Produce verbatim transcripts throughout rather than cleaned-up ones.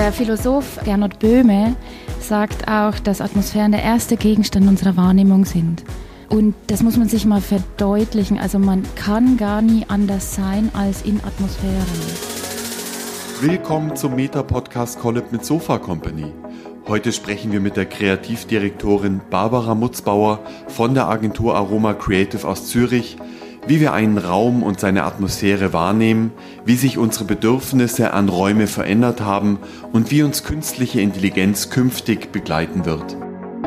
Der Philosoph Gernot Böhme sagt auch, dass Atmosphären der erste Gegenstand unserer Wahrnehmung sind. Und das muss man sich mal verdeutlichen. Also man kann gar nie anders sein als in Atmosphären. Willkommen zum Meta-Podcast Collab mit Sofa Company. Heute sprechen wir mit der Kreativdirektorin Barbara Mutzbauer von der Agentur Aroma Creative aus Zürich, wie wir einen Raum und seine Atmosphäre wahrnehmen, wie sich unsere Bedürfnisse an Räume verändert haben und wie uns künstliche Intelligenz künftig begleiten wird.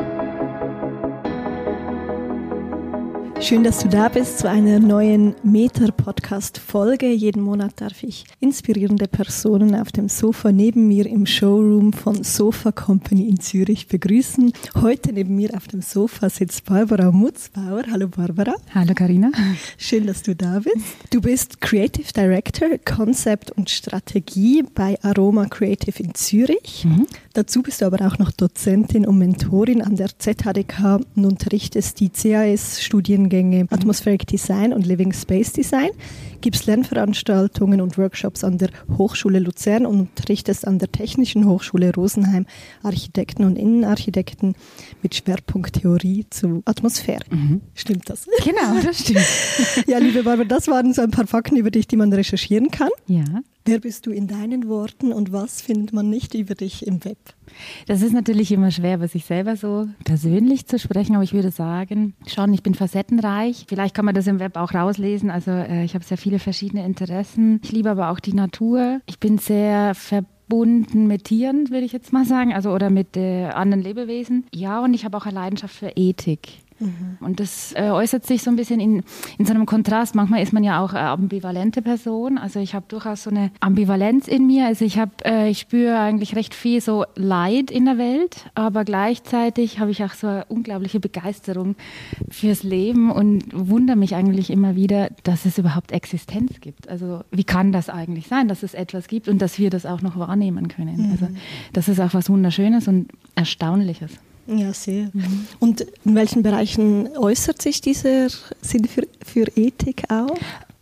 Schön, dass du da bist zu einer neuen Meta-Podcast-Folge. Jeden Monat darf ich inspirierende Personen auf dem Sofa neben mir im Showroom von Sofa Company in Zürich begrüßen. Heute neben mir auf dem Sofa sitzt Barbara Mutzbauer. Hallo Barbara. Hallo Carina. Schön, dass du da bist. Du bist Creative Director, Konzept und Strategie bei Aroma Creative in Zürich. Mhm. Dazu bist du aber auch noch Dozentin und Mentorin an der Z H D K und unterrichtest die C A S-Studiengänge Atmospheric Design und Living Space Design, gibst Lernveranstaltungen und Workshops an der Hochschule Luzern und unterrichtest an der Technischen Hochschule Rosenheim Architekten und Innenarchitekten mit Schwerpunkt Theorie zu Atmosphäre. Mhm. Stimmt das? Genau, das stimmt. Ja, liebe Barbara, das waren so ein paar Fakten über dich, die man recherchieren kann. Ja. Wer bist du in deinen Worten und was findet man nicht über dich im Web? Das ist natürlich immer schwer, über sich selber so persönlich zu sprechen, aber ich würde sagen, schon, ich bin facettenreich. Vielleicht kann man das im Web auch rauslesen. Also äh, ich habe sehr viele verschiedene Interessen. Ich liebe aber auch die Natur. Ich bin sehr verbunden mit Tieren, würde ich jetzt mal sagen, also oder mit äh, anderen Lebewesen. Ja, und ich habe auch eine Leidenschaft für Ethik. Mhm. Und das äh, äußert sich so ein bisschen in, in so einem Kontrast. Manchmal ist man ja auch eine ambivalente Person. Also ich habe durchaus so eine Ambivalenz in mir. Also ich habe, äh, ich spüre eigentlich recht viel so Leid in der Welt, aber gleichzeitig habe ich auch so eine unglaubliche Begeisterung fürs Leben und wundere mich eigentlich immer wieder, dass es überhaupt Existenz gibt. Also wie kann das eigentlich sein, dass es etwas gibt und dass wir das auch noch wahrnehmen können? Mhm. Also das ist auch was Wunderschönes und Erstaunliches. Ja, sehr. Mhm. Und in welchen Bereichen äußert sich dieser Sinn für, für Ethik auch?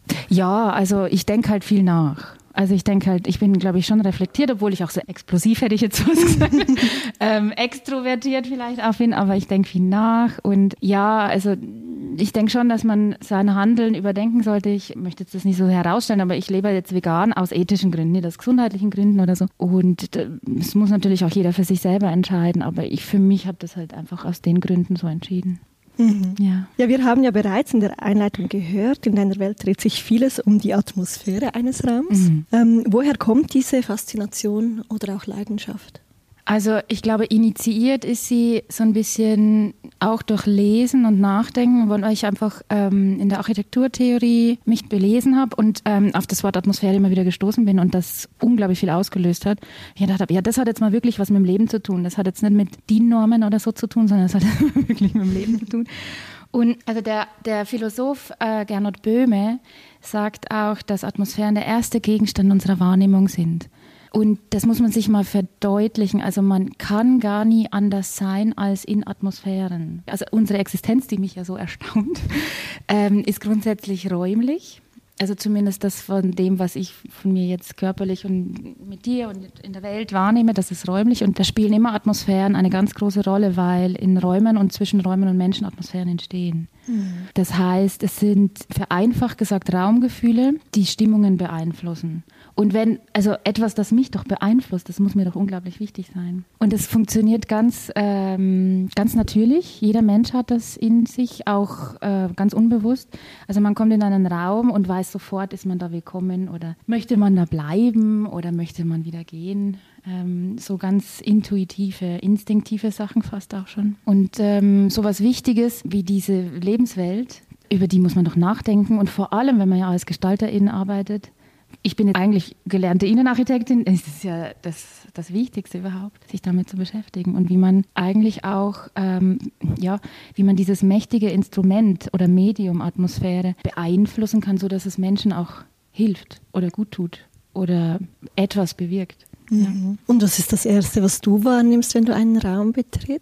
Ja, also ich denke halt viel nach. Also ich denke halt, ich bin, glaube ich, schon reflektiert, obwohl ich auch so explosiv, hätte ich jetzt was gesagt, ähm, extrovertiert vielleicht auch bin, aber ich denke viel nach. Und ja, also ich denke schon, dass man sein Handeln überdenken sollte. Ich möchte jetzt das nicht so herausstellen, aber ich lebe jetzt vegan aus ethischen Gründen, nicht aus gesundheitlichen Gründen oder so. Und das muss natürlich auch jeder für sich selber entscheiden, aber ich für mich habe das halt einfach aus den Gründen so entschieden. Mhm. Ja. ja, wir haben ja bereits in der Einleitung gehört, in deiner Welt dreht sich vieles um die Atmosphäre eines Raums. Mhm. Ähm, woher kommt diese Faszination oder auch Leidenschaft? Also ich glaube, initiiert ist sie so ein bisschen auch durch Lesen und Nachdenken, weil ich einfach ähm, in der Architekturtheorie mich belesen habe und ähm, auf das Wort Atmosphäre immer wieder gestoßen bin und das unglaublich viel ausgelöst hat. Ich gedacht habe, ja, das hat jetzt mal wirklich was mit dem Leben zu tun. Das hat jetzt nicht mit D I N-Normen oder so zu tun, sondern das hat wirklich mit dem Leben zu tun. Und also der, der Philosoph äh, Gernot Böhme sagt auch, dass Atmosphären der erste Gegenstand unserer Wahrnehmung sind. Und das muss man sich mal verdeutlichen. Also man kann gar nie anders sein als in Atmosphären. Also unsere Existenz, die mich ja so erstaunt, ähm, ist grundsätzlich räumlich. Also zumindest das von dem, was ich von mir jetzt körperlich und mit dir und in der Welt wahrnehme, das ist räumlich. Und da spielen immer Atmosphären eine ganz große Rolle, weil in Räumen und zwischen Räumen und Menschen Atmosphären entstehen. Mhm. Das heißt, es sind vereinfacht gesagt Raumgefühle, die Stimmungen beeinflussen. Und wenn, also etwas, das mich doch beeinflusst, das muss mir doch unglaublich wichtig sein. Und es funktioniert ganz, ähm, ganz natürlich. Jeder Mensch hat das in sich, auch äh, ganz unbewusst. Also man kommt in einen Raum und weiß sofort, ist man da willkommen oder möchte man da bleiben oder möchte man wieder gehen. Ähm, so ganz intuitive, instinktive Sachen fast auch schon. Und ähm, so was Wichtiges wie diese Lebenswelt, über die muss man doch nachdenken. Und vor allem, wenn man ja als Gestalterin arbeitet, ich bin jetzt eigentlich gelernte Innenarchitektin. Es ist ja das, das Wichtigste überhaupt, sich damit zu beschäftigen. Und wie man eigentlich auch, ähm, ja, wie man dieses mächtige Instrument oder Medium Atmosphäre beeinflussen kann, sodass es Menschen auch hilft oder gut tut oder etwas bewirkt. Mhm. Und was ist das Erste, was du wahrnimmst, wenn du einen Raum betrittst?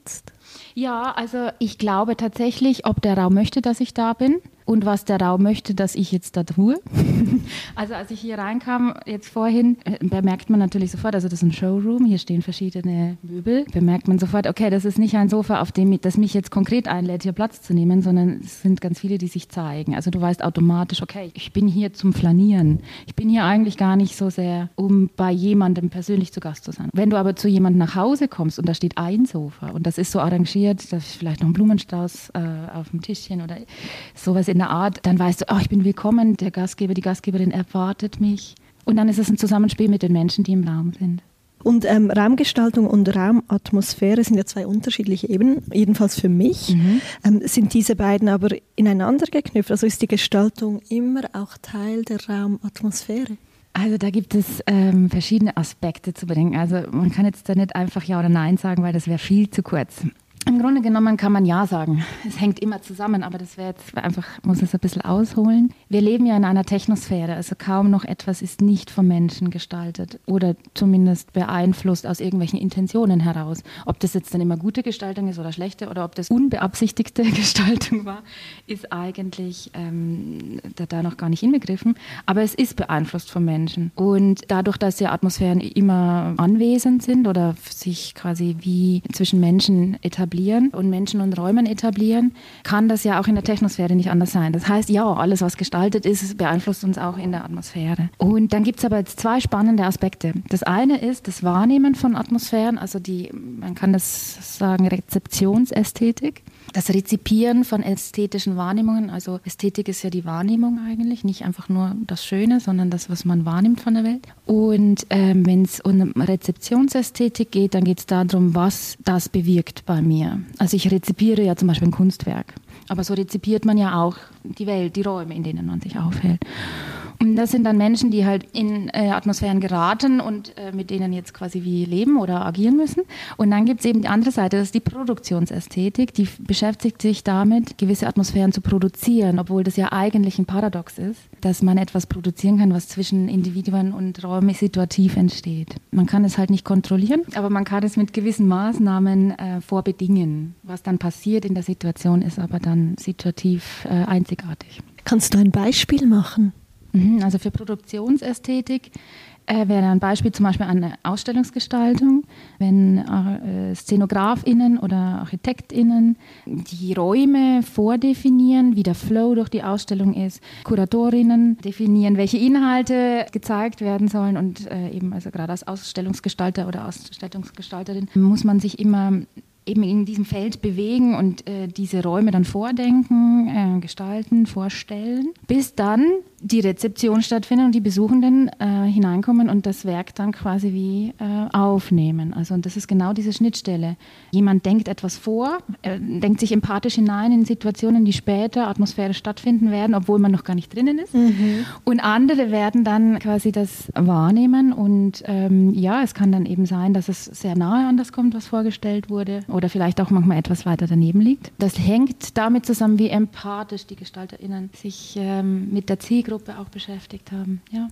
Ja, also ich glaube tatsächlich, ob der Raum möchte, dass ich da bin und was der Raum möchte, dass ich jetzt da tue. Also als ich hier reinkam, jetzt vorhin, bemerkt man natürlich sofort, also das ist ein Showroom, hier stehen verschiedene Möbel, bemerkt man sofort, okay, das ist nicht ein Sofa, auf dem das mich jetzt konkret einlädt, hier Platz zu nehmen, sondern es sind ganz viele, die sich zeigen. Also du weißt automatisch, okay, ich bin hier zum Flanieren. Ich bin hier eigentlich gar nicht so sehr, um bei jemandem persönlich zu Gast zu sein. Wenn du aber zu jemandem nach Hause kommst und da steht ein Sofa und das ist so arrangiert, da ist vielleicht noch ein Blumenstrauß äh, auf dem Tischchen oder sowas in der Art, dann weißt du, oh, ich bin willkommen, der Gastgeber, die Gastgeberin erwartet mich. Und dann ist es ein Zusammenspiel mit den Menschen, die im Raum sind. Und ähm, Raumgestaltung und Raumatmosphäre sind ja zwei unterschiedliche Ebenen, jedenfalls für mich. Mhm. Ähm, sind diese beiden aber ineinander geknüpft? Also ist die Gestaltung immer auch Teil der Raumatmosphäre? Also da gibt es ähm, verschiedene Aspekte zu bedenken. Also man kann jetzt da nicht einfach Ja oder Nein sagen, weil das wäre viel zu kurz. Im Grunde genommen kann man Ja sagen. Es hängt immer zusammen, aber das wäre jetzt einfach, muss es ein bisschen ausholen. Wir leben ja in einer Technosphäre, also kaum noch etwas ist nicht vom Menschen gestaltet oder zumindest beeinflusst aus irgendwelchen Intentionen heraus. Ob das jetzt dann immer gute Gestaltung ist oder schlechte oder ob das unbeabsichtigte Gestaltung war, ist eigentlich ähm, da, da noch gar nicht inbegriffen. Aber es ist beeinflusst vom Menschen. Und dadurch, dass ja Atmosphären immer anwesend sind oder sich quasi wie zwischen Menschen etablieren, und Menschen und Räumen etablieren, kann das ja auch in der Technosphäre nicht anders sein. Das heißt, ja, alles, was gestaltet ist, beeinflusst uns auch in der Atmosphäre. Und dann gibt es aber jetzt zwei spannende Aspekte. Das eine ist das Wahrnehmen von Atmosphären, also die, man kann das sagen, Rezeptionsästhetik. Das Rezipieren von ästhetischen Wahrnehmungen, also Ästhetik ist ja die Wahrnehmung eigentlich, nicht einfach nur das Schöne, sondern das, was man wahrnimmt von der Welt. Und ähm, wenn es um Rezeptionsästhetik geht, dann geht es darum, was das bewirkt bei mir. Also ich rezipiere ja zum Beispiel ein Kunstwerk, aber so rezipiert man ja auch die Welt, die Räume, in denen man sich aufhält. Und das sind dann Menschen, die halt in äh, Atmosphären geraten und äh, mit denen jetzt quasi wie leben oder agieren müssen. Und dann gibt es eben die andere Seite, das ist die Produktionsästhetik, die beschäftigt sich damit, gewisse Atmosphären zu produzieren, obwohl das ja eigentlich ein Paradox ist, dass man etwas produzieren kann, was zwischen Individuen und Räumen situativ entsteht. Man kann es halt nicht kontrollieren, aber man kann es mit gewissen Maßnahmen äh, vorbedingen. Was dann passiert in der Situation, ist aber dann situativ äh, einzigartig. Kannst du ein Beispiel machen? Also für Produktionsästhetik äh, wäre ein Beispiel zum Beispiel eine Ausstellungsgestaltung, wenn äh, SzenografInnen oder ArchitektInnen die Räume vordefinieren, wie der Flow durch die Ausstellung ist, KuratorInnen definieren, welche Inhalte gezeigt werden sollen und äh, eben also gerade als Ausstellungsgestalter oder Ausstellungsgestalterin muss man sich immer eben in diesem Feld bewegen und äh, diese Räume dann vordenken, äh, gestalten, vorstellen, bis dann die Rezeption stattfindet und die Besuchenden äh, hineinkommen und das Werk dann quasi wie äh, aufnehmen. Also und das ist genau diese Schnittstelle. Jemand denkt etwas vor, äh, denkt sich empathisch hinein in Situationen, die später atmosphärisch stattfinden werden, obwohl man noch gar nicht drinnen ist. Mhm. Und andere werden dann quasi das wahrnehmen und ähm, ja, es kann dann eben sein, dass es sehr nahe an das kommt, was vorgestellt wurde oder vielleicht auch manchmal etwas weiter daneben liegt. Das hängt damit zusammen, wie empathisch die GestalterInnen sich ähm, mit der Zielgruppe auch beschäftigt haben. Ja.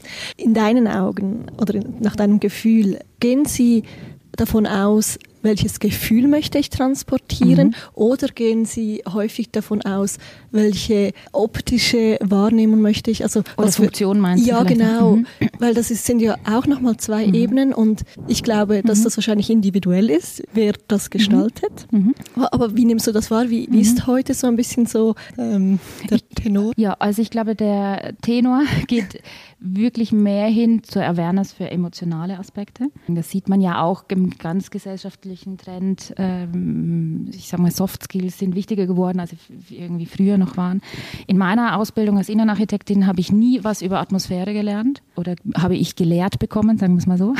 In deinen Augen oder nach deinem Gefühl, gehen Sie davon aus, welches Gefühl möchte ich transportieren, mhm. oder gehen Sie häufig davon aus, welche optische Wahrnehmung möchte ich? Also oder was Funktion für, meinst du? Ja, genau, mhm. weil das ist, sind ja auch nochmal zwei mhm. Ebenen und ich glaube, dass mhm. das wahrscheinlich individuell ist, wer das gestaltet. Mhm. Aber wie nimmst du das wahr? Wie, wie mhm. ist heute so ein bisschen so ähm, der Tenor? Ja, also ich glaube, der Tenor geht wirklich mehr hin zur Awareness für emotionale Aspekte. Das sieht man ja auch im ganz gesellschaftlichen Trend. Ähm, ich sage mal, Soft Skills sind wichtiger geworden, als sie irgendwie früher noch waren. In meiner Ausbildung als Innenarchitektin habe ich nie was über Atmosphäre gelernt oder habe ich gelehrt bekommen, sagen wir es mal so.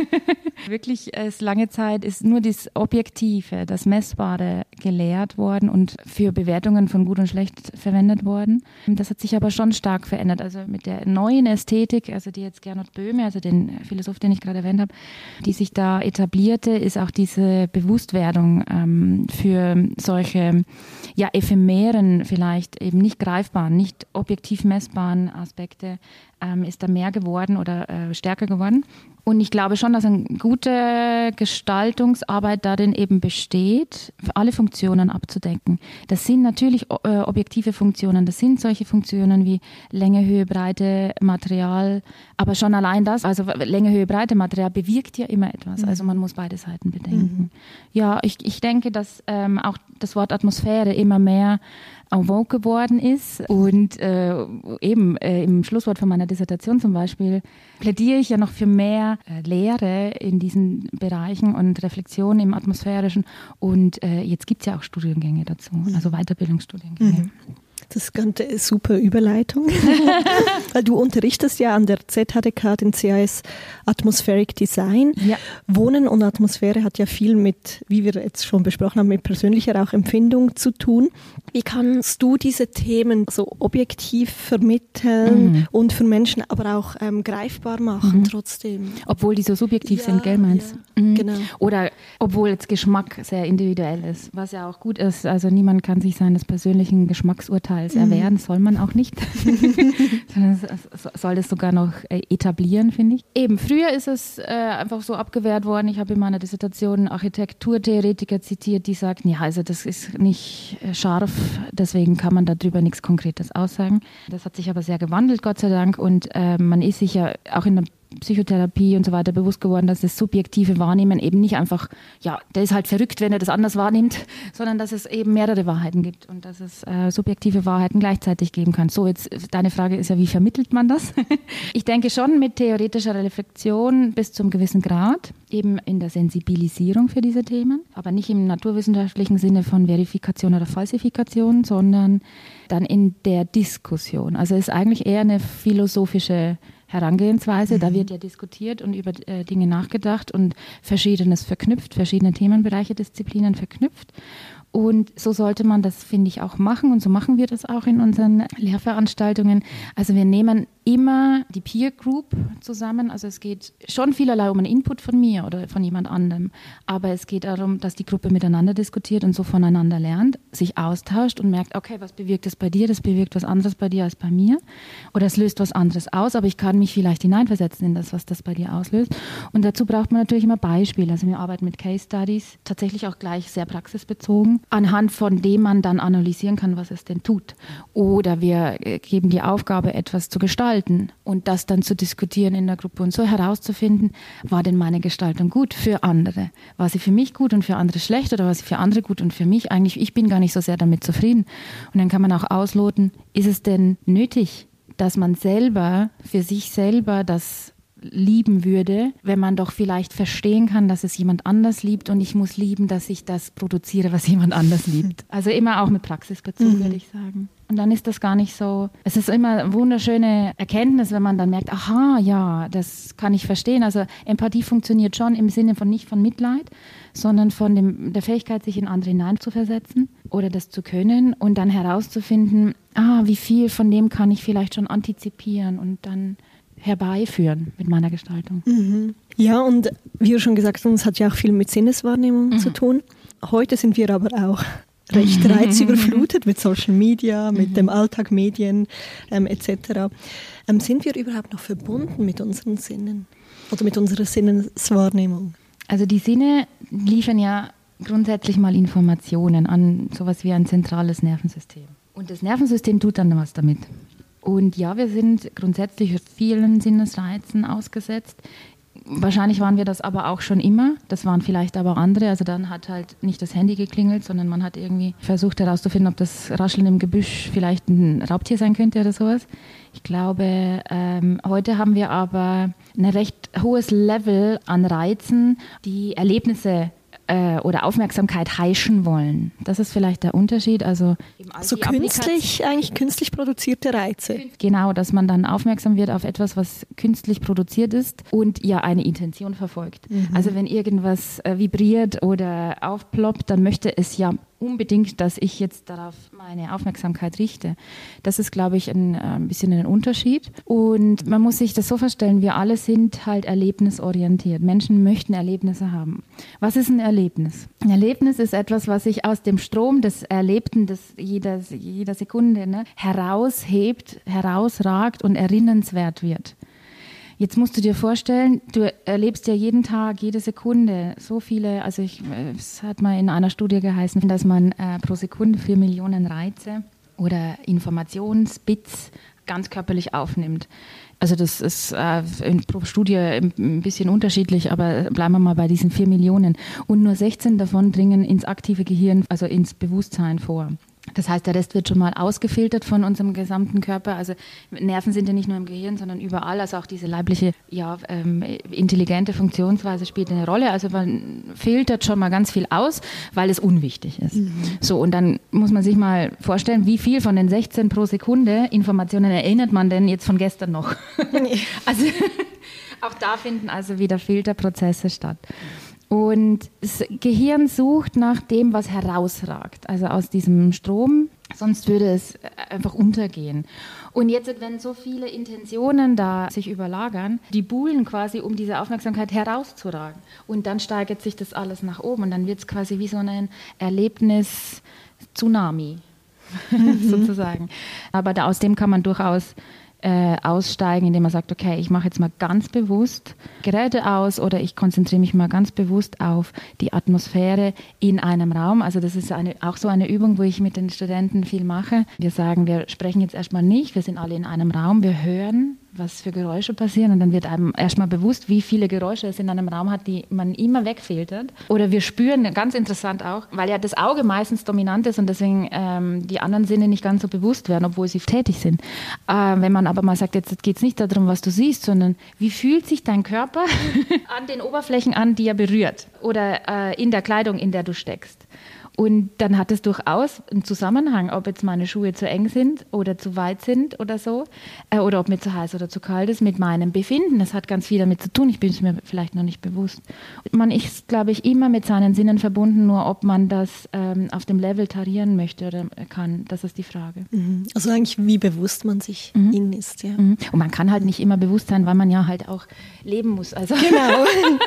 Wirklich, es lange Zeit ist nur das Objektive, das Messbare gelehrt worden und für Bewertungen von gut und schlecht verwendet worden. Das hat sich aber schon stark verändert. Also mit der neuen Ästhetik, also die jetzt Gernot Böhme, also den Philosoph, den ich gerade erwähnt habe, die sich da etablierte, ist auch diese Bewusstwerdung ähm, für solche ja, ephemeren, vielleicht eben nicht greifbaren, nicht objektiv messbaren Aspekte ähm, ist da mehr geworden oder äh, stärker geworden. Und ich glaube schon, dass eine gute Gestaltungsarbeit darin eben besteht, für alle Funktionen abzudecken. Das sind natürlich äh, objektive Funktionen, das sind solche Funktionen wie Länge, Höhe, Breite, Material, aber schon allein das, also Länge, Höhe, Breite, Material bewirkt ja immer etwas, also man muss beide Seiten bedenken. Mhm. Ja, ich, ich denke, dass ähm, auch das Wort Atmosphäre immer mehr en vogue geworden ist und äh, eben äh, im Schlusswort von meiner Dissertation zum Beispiel plädiere ich ja noch für mehr äh, Lehre in diesen Bereichen und Reflexion im Atmosphärischen und äh, jetzt gibt es ja auch Studiengänge dazu, also Weiterbildungsstudiengänge. Mhm. Das ist eine ganz super Überleitung, weil du unterrichtest ja an der Z H D K den C A S Atmospheric Design. Ja. Wohnen und Atmosphäre hat ja viel mit, wie wir jetzt schon besprochen haben, mit persönlicher auch Empfindung zu tun. Wie kannst du diese Themen so objektiv vermitteln mhm. und für Menschen aber auch ähm, greifbar machen mhm. trotzdem? Obwohl die so subjektiv ja, sind, gell, meinst du? Ja, mhm. genau. Oder obwohl jetzt Geschmack sehr individuell ist, was ja auch gut ist. Also niemand kann sich seines persönlichen Geschmacksurteils erwehren, soll man auch nicht. Sondern soll das sogar noch etablieren, finde ich. Eben, früher ist es äh, einfach so abgewehrt worden. Ich habe in meiner Dissertation Architekturtheoretiker zitiert, die sagten, ja, also das ist nicht scharf, deswegen kann man darüber nichts Konkretes aussagen. Das hat sich aber sehr gewandelt, Gott sei Dank. Und äh, man ist sich ja auch in der Psychotherapie und so weiter bewusst geworden, dass das subjektive Wahrnehmen eben nicht einfach, ja, der ist halt verrückt, wenn er das anders wahrnimmt, sondern dass es eben mehrere Wahrheiten gibt und dass es äh, subjektive Wahrheiten gleichzeitig geben kann. So, jetzt deine Frage ist ja, wie vermittelt man das? Ich denke schon mit theoretischer Reflexion bis zum gewissen Grad, eben in der Sensibilisierung für diese Themen, aber nicht im naturwissenschaftlichen Sinne von Verifikation oder Falsifikation, sondern dann in der Diskussion. Also es ist eigentlich eher eine philosophische Herangehensweise, mhm. da wird ja diskutiert und über äh, Dinge nachgedacht und Verschiedenes verknüpft, verschiedene Themenbereiche, Disziplinen verknüpft. Und so sollte man das, finde ich, auch machen und so machen wir das auch in unseren Lehrveranstaltungen. Also wir nehmen immer die Peer Group zusammen, also es geht schon vielerlei um einen Input von mir oder von jemand anderem, aber es geht darum, dass die Gruppe miteinander diskutiert und so voneinander lernt, sich austauscht und merkt, okay, was bewirkt das bei dir, das bewirkt was anderes bei dir als bei mir oder es löst was anderes aus, aber ich kann mich vielleicht hineinversetzen in das, was das bei dir auslöst. Und dazu braucht man natürlich immer Beispiele, also wir arbeiten mit Case Studies, tatsächlich auch gleich sehr praxisbezogen, anhand von dem man dann analysieren kann, was es denn tut. Oder wir geben die Aufgabe, etwas zu gestalten und das dann zu diskutieren in der Gruppe und so herauszufinden, war denn meine Gestaltung gut für andere? War sie für mich gut und für andere schlecht oder war sie für andere gut und für mich? Eigentlich, ich bin gar nicht so sehr damit zufrieden. Und dann kann man auch ausloten, ist es denn nötig, dass man selber, für sich selber das lieben würde, wenn man doch vielleicht verstehen kann, dass es jemand anders liebt und ich muss lieben, dass ich das produziere, was jemand anders liebt. Also immer auch mit Praxisbezug, mhm. würde ich sagen. Und dann ist das gar nicht so, es ist immer eine wunderschöne Erkenntnis, wenn man dann merkt, aha, ja, das kann ich verstehen. Also Empathie funktioniert schon im Sinne von nicht von Mitleid, sondern von dem, der Fähigkeit, sich in andere hineinzuversetzen oder das zu können und dann herauszufinden, ah, wie viel von dem kann ich vielleicht schon antizipieren und dann herbeiführen mit meiner Gestaltung. Mhm. Ja, und wie du schon gesagt hast, es hat ja auch viel mit Sinneswahrnehmung mhm. zu tun. Heute sind wir aber auch recht reizüberflutet mit Social Media, mit mhm. dem Alltag, Medien ähm, et cetera. Ähm, sind wir überhaupt noch verbunden mit unseren Sinnen oder mit unserer Sinneswahrnehmung? Also die Sinne liefern ja grundsätzlich mal Informationen an sowas wie ein zentrales Nervensystem. Und das Nervensystem tut dann was damit. Und ja, wir sind grundsätzlich vielen Sinnesreizen ausgesetzt. Wahrscheinlich waren wir das aber auch schon immer. Das waren vielleicht aber auch andere. Also dann hat halt nicht das Handy geklingelt, sondern man hat irgendwie versucht herauszufinden, ob das Rascheln im Gebüsch vielleicht ein Raubtier sein könnte oder sowas. Ich glaube, ähm, heute haben wir aber ein recht hohes Level an Reizen, die Erlebnisse oder Aufmerksamkeit heischen wollen. Das ist vielleicht der Unterschied. Also so künstlich, eigentlich künstlich produzierte Reize. Genau, dass man dann aufmerksam wird auf etwas, was künstlich produziert ist und ja eine Intention verfolgt. Mhm. Also wenn irgendwas äh, vibriert oder aufploppt, dann möchte es ja unbedingt, dass ich jetzt darauf meine Aufmerksamkeit richte. Das ist, glaube ich, ein, ein bisschen ein Unterschied. Und man muss sich das so vorstellen, wir alle sind halt erlebnisorientiert. Menschen möchten Erlebnisse haben. Was ist ein Erlebnis? Ein Erlebnis ist etwas, was sich aus dem Strom des Erlebten, des jeder, jeder Sekunde ne, heraushebt, herausragt und erinnernswert wird. Jetzt musst du dir vorstellen, du erlebst ja jeden Tag, jede Sekunde so viele, also ich, es hat mal in einer Studie geheißen, dass man äh, pro Sekunde vier Millionen Reize oder Informationsbits ganz körperlich aufnimmt. Also das ist äh, in, pro Studie ein bisschen unterschiedlich, aber bleiben wir mal bei diesen vier Millionen. Und nur sechzehn davon dringen ins aktive Gehirn, also ins Bewusstsein vor. Das heißt, der Rest wird schon mal ausgefiltert von unserem gesamten Körper. Also Nerven sind ja nicht nur im Gehirn, sondern überall. Also auch diese leibliche, ja, ähm, intelligente Funktionsweise spielt eine Rolle. Also man filtert schon mal ganz viel aus, weil es unwichtig ist. Mhm. So, und dann muss man sich mal vorstellen, wie viel von den sechzehn pro Sekunde Informationen erinnert man denn jetzt von gestern noch? Also auch da finden also wieder Filterprozesse statt. Und das Gehirn sucht nach dem, was herausragt, also aus diesem Strom, sonst würde es einfach untergehen. Und jetzt, wenn so viele Intentionen da sich überlagern, die buhlen quasi, um diese Aufmerksamkeit herauszuragen. Und dann steigert sich das alles nach oben und dann wird es quasi wie so ein Erlebnis-Tsunami, mhm. sozusagen. Aber da, aus dem kann man durchaus Äh, aussteigen, indem man sagt, okay, ich mache jetzt mal ganz bewusst Geräte aus oder ich konzentriere mich mal ganz bewusst auf die Atmosphäre in einem Raum. Also das ist eine, auch so eine Übung, wo ich mit den Studenten viel mache. Wir sagen, wir sprechen jetzt erstmal nicht, wir sind alle in einem Raum, wir hören, was für Geräusche passieren und dann wird einem erstmal bewusst, wie viele Geräusche es in einem Raum hat, die man immer wegfiltert. Oder wir spüren, ganz interessant auch, weil ja das Auge meistens dominant ist und deswegen ähm, die anderen Sinne nicht ganz so bewusst werden, obwohl sie tätig sind. Äh, wenn man aber mal sagt, jetzt geht es nicht darum, was du siehst, sondern wie fühlt sich dein Körper an den Oberflächen an, die er berührt oder äh, in der Kleidung, in der du steckst. Und dann hat es durchaus einen Zusammenhang, ob jetzt meine Schuhe zu eng sind oder zu weit sind oder so, äh, oder ob mir zu heiß oder zu kalt ist, mit meinem Befinden. Das hat ganz viel damit zu tun. Ich bin es mir vielleicht noch nicht bewusst. Man ist, glaube ich, immer mit seinen Sinnen verbunden, nur ob man das ähm, auf dem Level tarieren möchte oder kann. Das ist die Frage. Also eigentlich, wie bewusst man sich mhm. in ist. Ja. Mhm. Und man kann halt nicht immer bewusst sein, weil man ja halt auch leben muss. Also genau.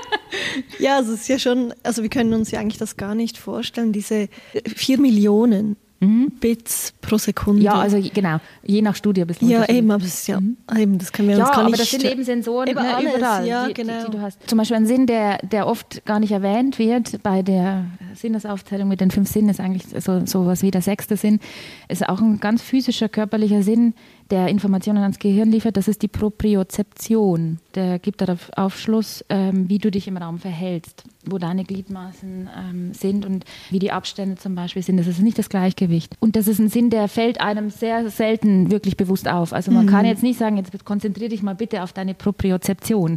Ja, also es ist ja schon, also wir können uns ja eigentlich das gar nicht vorstellen, diese vier Millionen mhm. Bits pro Sekunde. Ja, also genau, je nach Studie ein bisschen. Ja, eben, aber es ist ja, mhm. eben, das können wir ja, uns gar aber nicht... das sind eben Sensoren eben ne, alles, überall, ja, die, genau. die, die du hast. Zum Beispiel ein Sinn, der, der oft gar nicht erwähnt wird bei der Sinnesaufzählung mit den fünf Sinnen, ist eigentlich so, so was wie der sechste Sinn, ist auch ein ganz physischer, körperlicher Sinn, der Informationen ans Gehirn liefert, das ist die Propriozeption. Der gibt darauf Aufschluss, ähm, wie du dich im Raum verhältst, wo deine Gliedmaßen ähm, sind und wie die Abstände zum Beispiel sind. Das ist nicht das Gleichgewicht. Und das ist ein Sinn, der fällt einem sehr selten wirklich bewusst auf. Also man mhm. kann jetzt nicht sagen, jetzt konzentriere dich mal bitte auf deine Propriozeption.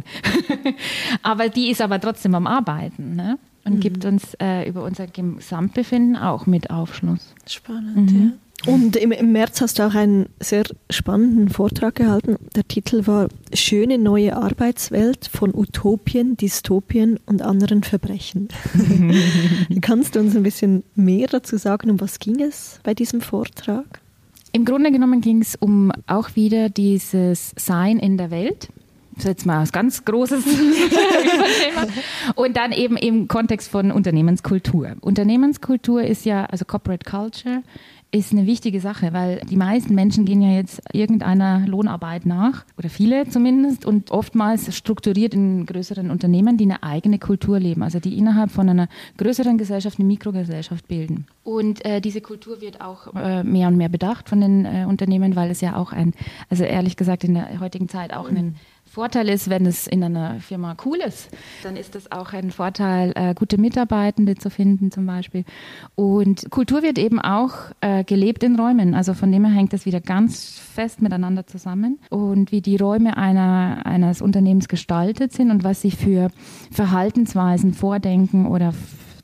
Aber die ist aber trotzdem am Arbeiten, ne? Und mhm. gibt uns äh, über unser Gesamtbefinden auch mit Aufschluss. Spannend, mhm. ja. Und im, im März hast du auch einen sehr spannenden Vortrag gehalten. Der Titel war Schöne neue Arbeitswelt von Utopien, Dystopien und anderen Verbrechen. Kannst du uns ein bisschen mehr dazu sagen, um was ging es bei diesem Vortrag? Im Grunde genommen ging es um auch wieder dieses Sein in der Welt. Das ist jetzt mal was ganz Großes Thema. Und dann eben im Kontext von Unternehmenskultur. Unternehmenskultur ist ja, also Corporate Culture, ist eine wichtige Sache, weil die meisten Menschen gehen ja jetzt irgendeiner Lohnarbeit nach, oder viele zumindest, und oftmals strukturiert in größeren Unternehmen, die eine eigene Kultur leben, also die innerhalb von einer größeren Gesellschaft eine Mikrogesellschaft bilden. Und äh, diese Kultur wird auch äh, mehr und mehr bedacht von den äh, Unternehmen, weil es ja auch ein, also ehrlich gesagt in der heutigen Zeit auch ein Vorteil ist, wenn es in einer Firma cool ist, dann ist das auch ein Vorteil, äh, gute Mitarbeitende zu finden zum Beispiel. Und Kultur wird eben auch äh, gelebt in Räumen, also von dem her hängt das wieder ganz fest miteinander zusammen. Und wie die Räume einer, eines Unternehmens gestaltet sind und was sie für Verhaltensweisen, Vordenken oder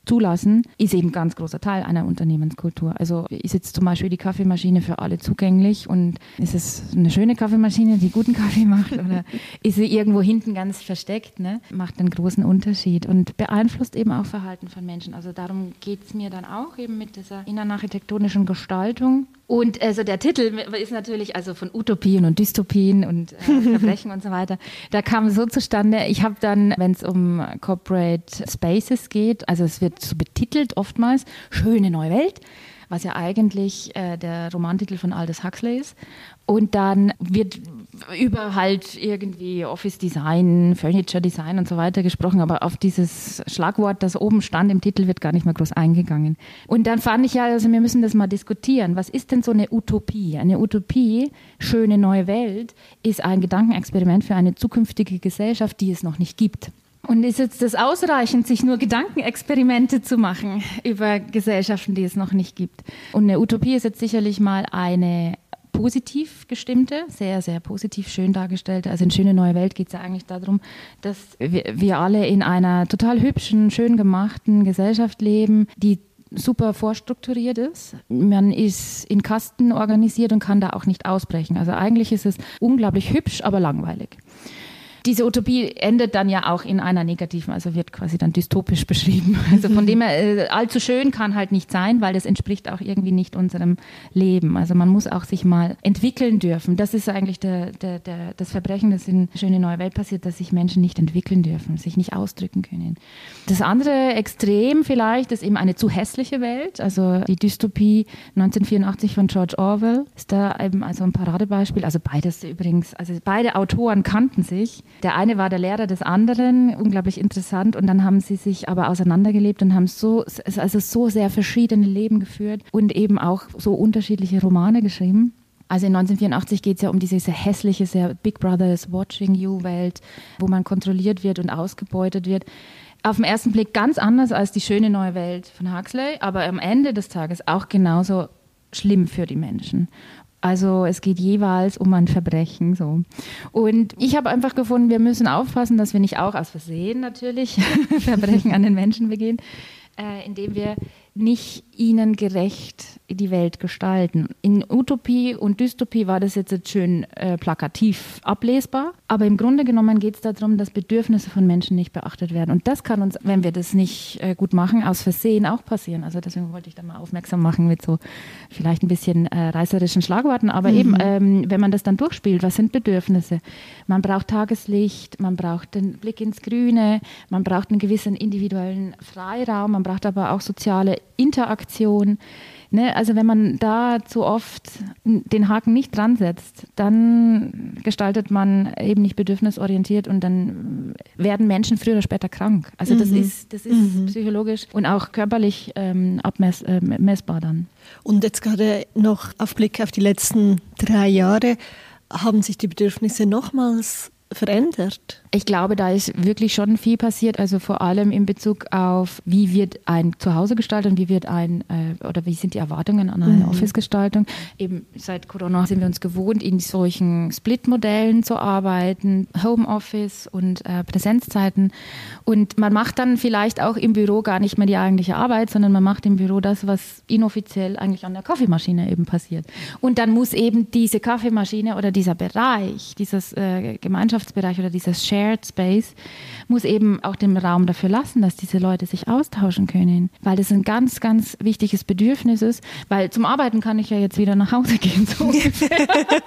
zulassen, ist eben ein ganz großer Teil einer Unternehmenskultur. Also ist jetzt zum Beispiel die Kaffeemaschine für alle zugänglich und ist es eine schöne Kaffeemaschine, die guten Kaffee macht oder ist sie irgendwo hinten ganz versteckt, ne? Macht einen großen Unterschied und beeinflusst eben auch Verhalten von Menschen. Also darum geht es mir dann auch eben mit dieser innenarchitektonischen Gestaltung. Und also der Titel ist natürlich also von Utopien und Dystopien und äh, Verbrechen und so weiter. Da kam so zustande, ich habe dann, wenn es um Corporate Spaces geht, also es wird so betitelt oftmals, schöne neue Welt, was ja eigentlich äh, der Romantitel von Aldous Huxley ist. Und dann wird über halt irgendwie Office Design, Furniture Design und so weiter gesprochen, aber auf dieses Schlagwort, das oben stand im Titel, wird gar nicht mehr groß eingegangen. Und dann fand ich ja, also wir müssen das mal diskutieren. Was ist denn so eine Utopie? Eine Utopie, schöne neue Welt, ist ein Gedankenexperiment für eine zukünftige Gesellschaft, die es noch nicht gibt. Und ist jetzt das ausreichend, sich nur Gedankenexperimente zu machen über Gesellschaften, die es noch nicht gibt? Und eine Utopie ist jetzt sicherlich mal eine positiv gestimmte, sehr, sehr positiv schön dargestellte. Also in Schöne Neue Welt geht es ja eigentlich darum, dass wir, wir alle in einer total hübschen, schön gemachten Gesellschaft leben, die super vorstrukturiert ist. Man ist in Kasten organisiert und kann da auch nicht ausbrechen. Also eigentlich ist es unglaublich hübsch, aber langweilig. Diese Utopie endet dann ja auch in einer negativen, also wird quasi dann dystopisch beschrieben. Also von dem her, äh, allzu schön kann halt nicht sein, weil das entspricht auch irgendwie nicht unserem Leben. Also man muss auch sich mal entwickeln dürfen. Das ist eigentlich der, der, der, das Verbrechen, das in Schöne Neue Welt passiert, dass sich Menschen nicht entwickeln dürfen, sich nicht ausdrücken können. Das andere Extrem vielleicht ist eben eine zu hässliche Welt. Also die Dystopie neunzehnhundertvierundachtzig von George Orwell ist da eben also ein Paradebeispiel. Also beides übrigens, also beide Autoren kannten sich. Der eine war der Lehrer des anderen, unglaublich interessant. Und dann haben sie sich aber auseinandergelebt und haben so, also so sehr verschiedene Leben geführt und eben auch so unterschiedliche Romane geschrieben. Also in neunzehnhundertvierundachtzig geht es ja um diese sehr hässliche, sehr Big Brother is watching you Welt, wo man kontrolliert wird und ausgebeutet wird. Auf den ersten Blick ganz anders als die Schöne neue Welt von Huxley, aber am Ende des Tages auch genauso schlimm für die Menschen. Also es geht jeweils um ein Verbrechen. So. Und ich habe einfach gefunden, wir müssen aufpassen, dass wir nicht auch aus Versehen natürlich Verbrechen an den Menschen begehen, äh, indem wir nicht ihnen gerecht die Welt gestalten. In Utopie und Dystopie war das jetzt schön äh, plakativ ablesbar, aber im Grunde genommen geht es darum, dass Bedürfnisse von Menschen nicht beachtet werden. Und das kann uns, wenn wir das nicht äh, gut machen, aus Versehen auch passieren. Also deswegen wollte ich da mal aufmerksam machen mit so vielleicht ein bisschen äh, reißerischen Schlagworten, aber mhm. eben, ähm, wenn man das dann durchspielt, was sind Bedürfnisse? Man braucht Tageslicht, man braucht den Blick ins Grüne, man braucht einen gewissen individuellen Freiraum, man braucht aber auch soziale Interaktion. Ne? Also wenn man da zu oft den Haken nicht dran setzt, dann gestaltet man eben nicht bedürfnisorientiert und dann werden Menschen früher oder später krank. Also das mhm. ist, das ist mhm. psychologisch und auch körperlich ähm, abmess, äh, messbar dann. Und jetzt gerade noch auf Blick auf die letzten drei Jahre, haben sich die Bedürfnisse nochmals verändert? Ich glaube, da ist wirklich schon viel passiert, also vor allem in Bezug auf, wie wird ein Zuhause gestaltet und wie wird ein, äh, oder wie sind die Erwartungen an eine mhm. Office-Gestaltung. Eben seit Corona sind wir uns gewohnt, in solchen Split-Modellen zu arbeiten, Homeoffice und äh, Präsenzzeiten. Und man macht dann vielleicht auch im Büro gar nicht mehr die eigentliche Arbeit, sondern man macht im Büro das, was inoffiziell eigentlich an der Kaffeemaschine eben passiert. Und dann muss eben diese Kaffeemaschine oder dieser Bereich, dieses äh, Gemeinschaftsbereich oder dieses Share Shared Space muss eben auch den Raum dafür lassen, dass diese Leute sich austauschen können, weil das ein ganz, ganz wichtiges Bedürfnis ist, weil zum Arbeiten kann ich ja jetzt wieder nach Hause gehen, so ungefähr.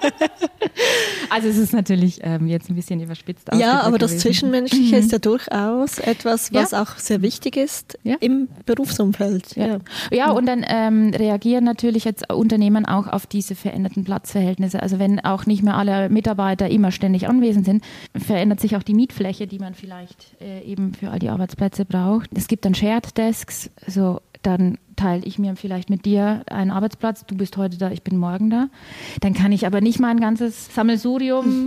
Also es ist natürlich ähm, jetzt ein bisschen überspitzt. Ja, aber das gewesen. Zwischenmenschliche mhm. ist ja durchaus etwas, was ja. auch sehr wichtig ist ja. im Berufsumfeld. Ja, ja. ja und dann ähm, reagieren natürlich jetzt Unternehmen auch auf diese veränderten Platzverhältnisse. Also wenn auch nicht mehr alle Mitarbeiter immer ständig anwesend sind, verändert sich auch die Mietfläche, die man vielleicht äh, eben für all die Arbeitsplätze braucht. Es gibt dann Shared Desks, so dann teile ich mir vielleicht mit dir einen Arbeitsplatz, du bist heute da, ich bin morgen da. Dann kann ich aber nicht mein ganzes Sammelsurium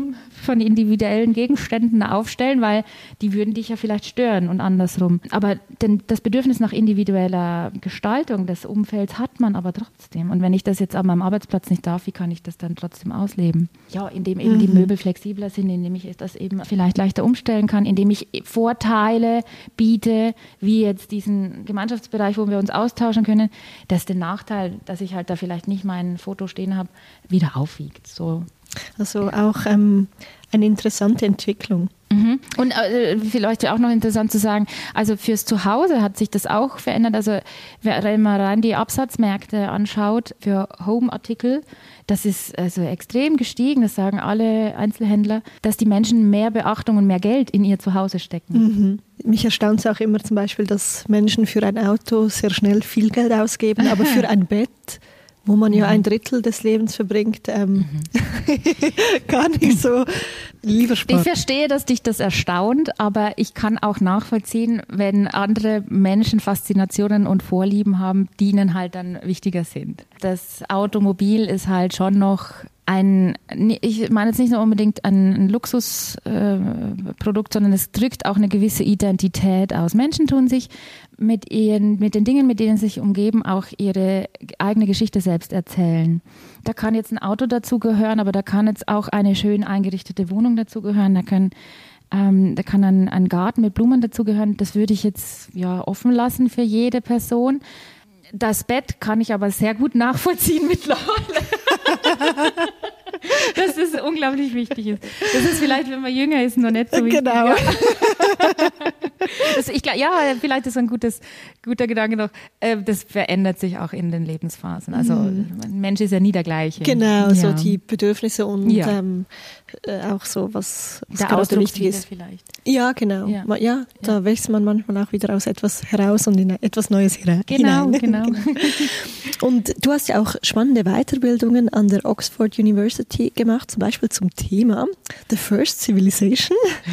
von individuellen Gegenständen aufstellen, weil die würden dich ja vielleicht stören und andersrum. Aber denn das Bedürfnis nach individueller Gestaltung des Umfelds hat man aber trotzdem. Und wenn ich das jetzt an meinem Arbeitsplatz nicht darf, wie kann ich das dann trotzdem ausleben? Ja, indem eben mhm. die Möbel flexibler sind, indem ich das eben vielleicht leichter umstellen kann, indem ich Vorteile biete, wie jetzt diesen Gemeinschaftsbereich, wo wir uns austauschen können, dass der Nachteil, dass ich halt da vielleicht nicht mein Foto stehen habe, wieder aufwiegt. So. Also auch ähm, eine interessante Entwicklung. Mhm. Und äh, vielleicht auch noch interessant zu sagen, also fürs Zuhause hat sich das auch verändert. Also wenn man rein die Absatzmärkte anschaut für Home-Artikel, das ist also extrem gestiegen, das sagen alle Einzelhändler, dass die Menschen mehr Beachtung und mehr Geld in ihr Zuhause stecken. Mhm. Mich erstaunt es auch immer zum Beispiel, dass Menschen für ein Auto sehr schnell viel Geld ausgeben, aber für ein Bett, wo man ja ein Drittel des Lebens verbringt, ähm, mhm. gar nicht so lieber sparen. Ich verstehe, dass dich das erstaunt, aber ich kann auch nachvollziehen, wenn andere Menschen Faszinationen und Vorlieben haben, die ihnen halt dann wichtiger sind. Das Automobil ist halt schon noch ein, ich meine jetzt nicht nur unbedingt ein, ein Luxusprodukt, äh, sondern es drückt auch eine gewisse Identität aus. Menschen tun sich mit ihren, mit den Dingen, mit denen sie sich umgeben, auch ihre eigene Geschichte selbst erzählen. Da kann jetzt ein Auto dazugehören, aber da kann jetzt auch eine schön eingerichtete Wohnung dazugehören. Da können Ähm, da kann ein, ein Garten mit Blumen dazugehören. Das würde ich jetzt ja offen lassen für jede Person. Das Bett kann ich aber sehr gut nachvollziehen mittlerweile. Dass es unglaublich wichtig ist. Das ist vielleicht, wenn man jünger ist, noch nicht so wichtig. Genau. Das, ich glaube, ja, vielleicht ist ein gutes, guter Gedanke noch. Das verändert sich auch in den Lebensphasen. Also ein Mensch ist ja nie der gleiche. Genau, ja. so die Bedürfnisse und ja. ähm, auch so, was, was der gerade wichtig ist. Vielleicht. Ja, genau. Ja, ja, ja. Da wächst man manchmal auch wieder aus etwas heraus und in etwas Neues hinein. Genau, genau. Und du hast ja auch spannende Weiterbildungen an der Oxford University gemacht, zum Beispiel zum Thema The First Civilization,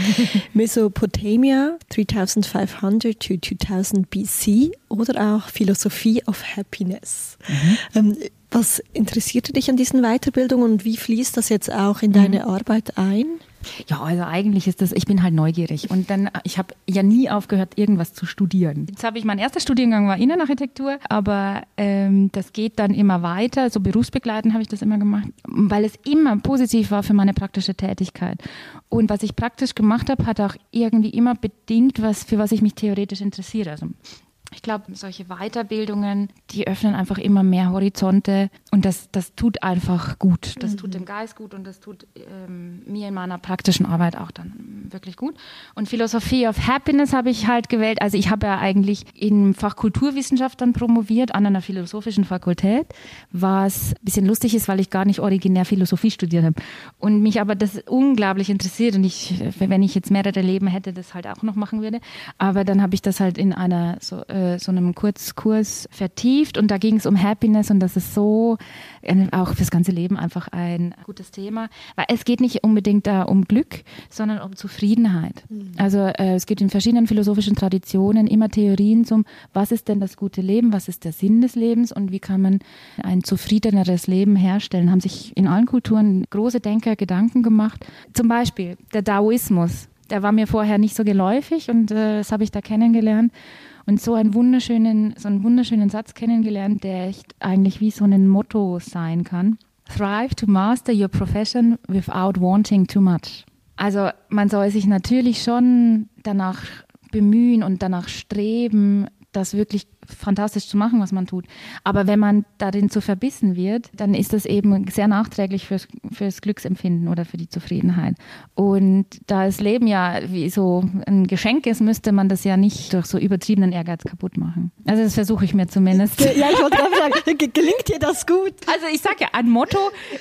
Mesopotamia fünftausendfünfhundert to zweitausend B C oder auch Philosophie of Happiness. Mhm. Ähm, was interessierte dich an diesen Weiterbildungen und wie fließt das jetzt auch in deine mhm. Arbeit ein? Ja, also eigentlich ist das, ich bin halt neugierig und dann, ich habe ja nie aufgehört, irgendwas zu studieren. Jetzt habe ich, mein erster Studiengang war Innenarchitektur, aber ähm, das geht dann immer weiter, so berufsbegleitend habe ich das immer gemacht, weil es immer positiv war für meine praktische Tätigkeit. Und was ich praktisch gemacht habe, hat auch irgendwie immer bedingt, was, für was ich mich theoretisch interessiere. Also ich glaube, solche Weiterbildungen, die öffnen einfach immer mehr Horizonte und das, das tut einfach gut. Das mhm. tut dem Geist gut und das tut ähm, mir in meiner praktischen Arbeit auch dann wirklich gut. Und Philosophie of Happiness habe ich halt gewählt. Also ich habe ja eigentlich im Fach Kulturwissenschaft dann promoviert an einer philosophischen Fakultät, was ein bisschen lustig ist, weil ich gar nicht originär Philosophie studiert habe. Und mich aber das unglaublich interessiert und ich, wenn ich jetzt mehrere Leben hätte, das halt auch noch machen würde. Aber dann habe ich das halt in einer so so einem Kurzkurs vertieft und da ging es um Happiness und das ist so auch fürs ganze Leben einfach ein gutes Thema, weil es geht nicht unbedingt da um Glück, sondern um Zufriedenheit. Mhm. Also äh, es geht in verschiedenen philosophischen Traditionen immer Theorien zum, was ist denn das gute Leben, was ist der Sinn des Lebens und wie kann man ein zufriedeneres Leben herstellen, haben sich in allen Kulturen große Denker Gedanken gemacht. Zum Beispiel der Daoismus, der war mir vorher nicht so geläufig und äh, das habe ich da kennengelernt. Und so einen wunderschönen, so einen wunderschönen Satz kennengelernt, der echt eigentlich wie so ein Motto sein kann. Thrive to master your profession without wanting too much. Also man soll sich natürlich schon danach bemühen und danach streben, das wirklich fantastisch zu machen, was man tut. Aber wenn man darin zu verbissen wird, dann ist das eben sehr nachträglich fürs, fürs Glücksempfinden oder für die Zufriedenheit. Und da das Leben ja wie so ein Geschenk ist, müsste man das ja nicht durch so übertriebenen Ehrgeiz kaputt machen. Also das versuche ich mir zumindest. Ja, ich wollte gerade sagen, gelingt dir das gut? Also ich sage ja, ein Motto,